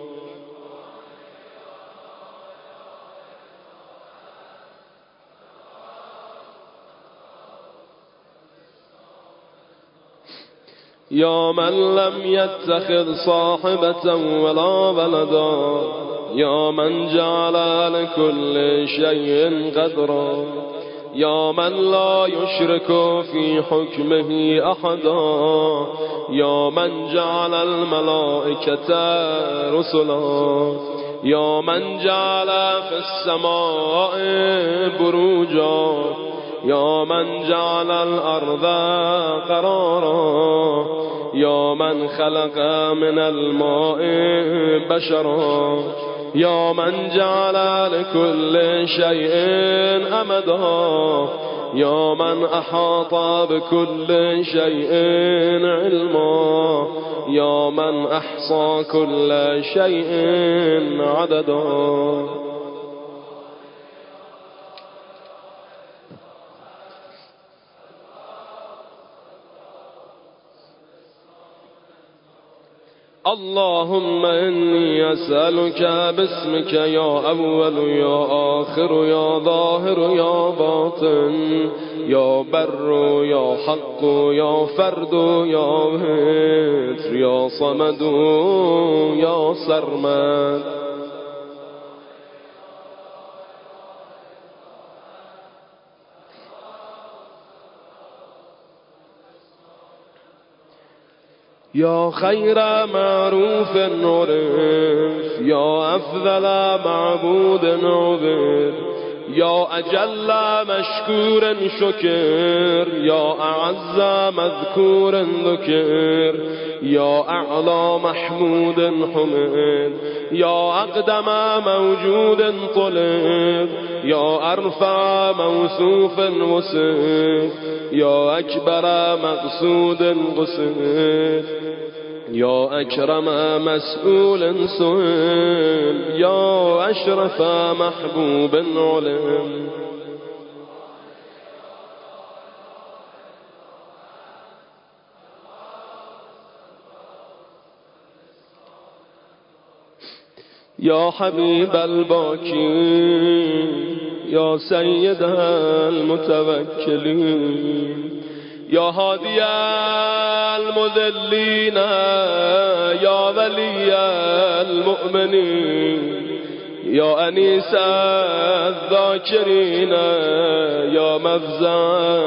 يا من لم يتخذ صاحبة ولا ولدا يا من جعل لكل شيء قدرا يا من لا يشرك في حكمه أحدا يا من جعل الملائكة رسلا يا من جعل في السماء بروجا يا من جعل الأرض قرارا يا من خلق من الماء بشرا يا من جعل لكل شيء أمدا يا من أحاط بكل شيء علما يا من أحصى كل شيء عددا. اللهم إني أسألك باسمك يا أول يا آخر يا ظاهر يا باطن يا بر يا حق يا فرد يا وتر يا یا صمد یا سرمد. یا خیر معروف عرف یا افضل معبود عبد یا اجل مشکور شکر یا اعز مذکور ذکر یا اعلی محمود حمد یا اقدم موجود طلب یا ارفع موصوف وصف یا اکبر مقصود قصد یا اکرم مسئول سئل یا اشرف محبوب علم. یا حبیب الباکی یا سید المتوکلین یا هادی المذلین یا ولی المؤمنین یا انیس الذاکرین یا مفزع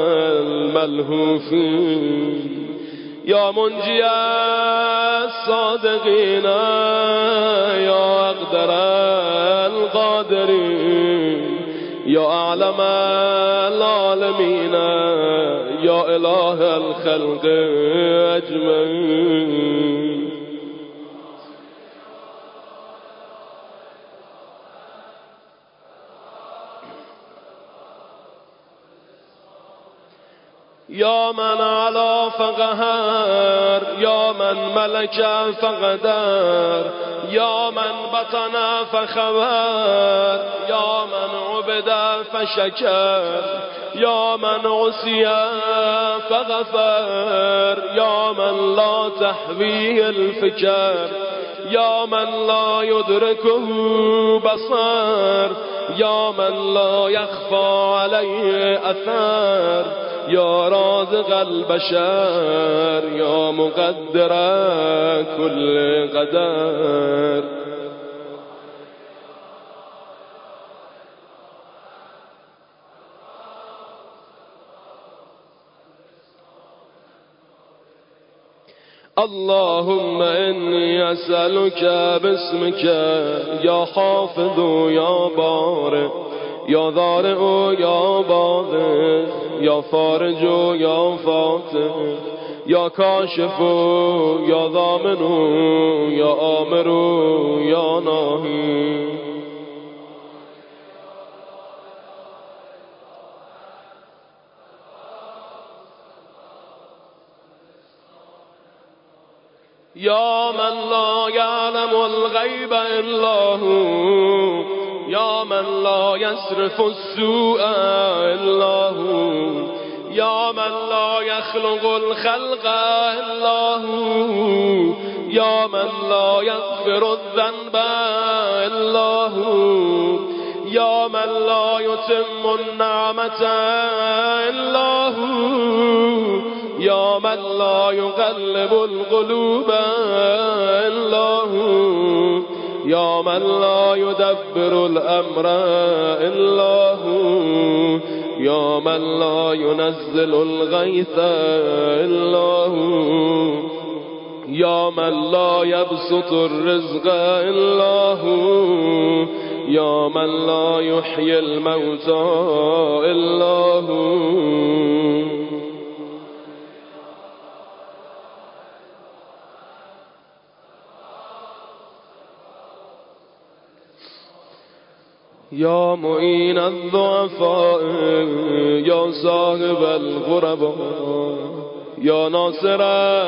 الملهوفین یا منجی الصادقین یا اقدر القادرین یا اعلم العالمین یا اله الخلق اجمعین. یا من علا فقهر یا من ملک فقدر یا من بطن فخبر یا من عبد فشکر یا من عصی فغفر یا من لا تحویه الفکر یا من لا یدرکه بصر یا من لا یخفى علیه اثر یا رازق البشر یا مقدر کل قدر. اللهم انی اسألك باسمك یا حافظ یا بارئ یا ضارع یا باغ یا فارج یا فاتح یا کاشف یا ضامن یا آمر یا ناهی. یا من لا یعلم الغیب الا هو یا من لا یصرف السوء الا هو یا من لا یخلق الخلق الا هو یا من لا یغفر الذنب الا هو یا من لا یتم النعمة الا هو یا من لا یقلب القلوب الا هو یا من لا یدبر الامر الا هو یا من لا ينزل الغیث الا هو یا من لا یبسط الرزق الا هو یا من لا یحیی الموتى الا هو. یا معین الضعفاء یا صاحب الغرباء یا ناصر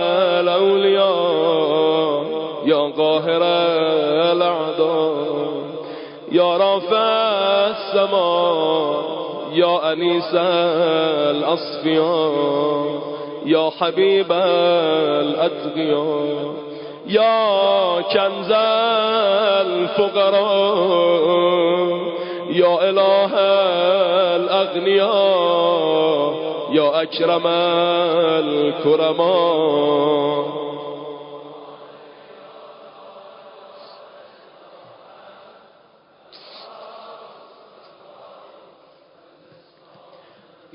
الاولیاء یا قاهر الاعداء یا رافع السماء یا انیس الاصفیاء یا حبیب الاتقیاء یا کنز الفقراء یا اله الاغنیاء یا اکرم الکرما.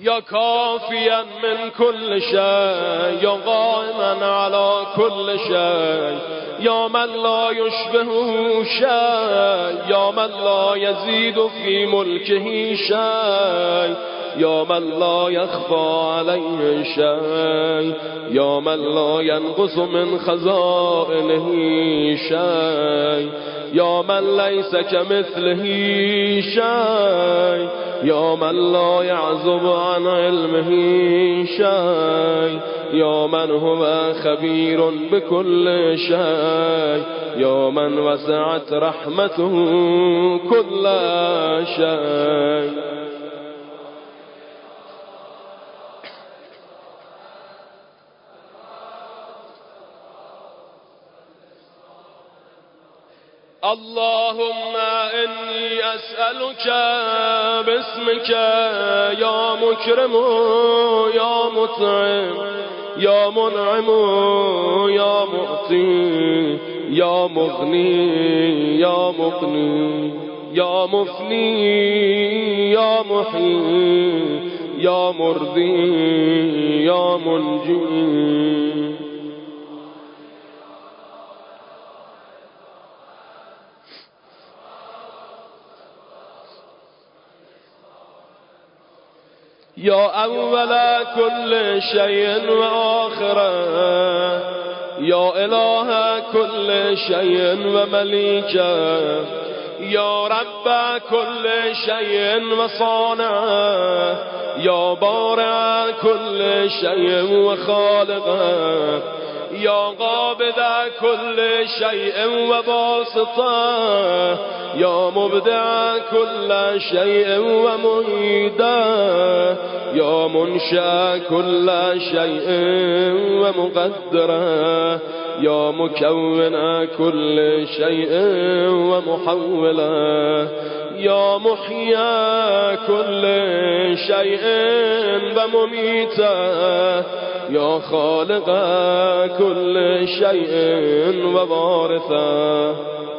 يا كافيا من كل شيء يا قائما على كل شيء يا من لا يشبهه شيء يا من لا يزيد في ملكه شيء يا من لا يخفى عليه شيء يا من لا ينقص من خزائنه شيء يا من ليس كمثله شيء يا من لا يعزب عن علمه شيء يا من هو خبير بكل شيء يا من وسعت رحمته كل شيء. اللهم إني أسألك باسمك يا مكرم يا مطعم يا منعم يا معطي يا مغني يا مقني يا مفني يا محيي يا مرضي يا منجي. يا أول كل شيء وآخره يا إله كل شيء ومليكه يا رب كل شيء وصانعه يا بارع كل شيء وخالقه يا قابض كل شيء وباسطه يا مبدع كل شيء ومعيده يا منشأ كل شيء ومقدره يا مكون كل شيء ومحوله يا محيي كل شيء ومميته يا خالق كل شيء ووارثه.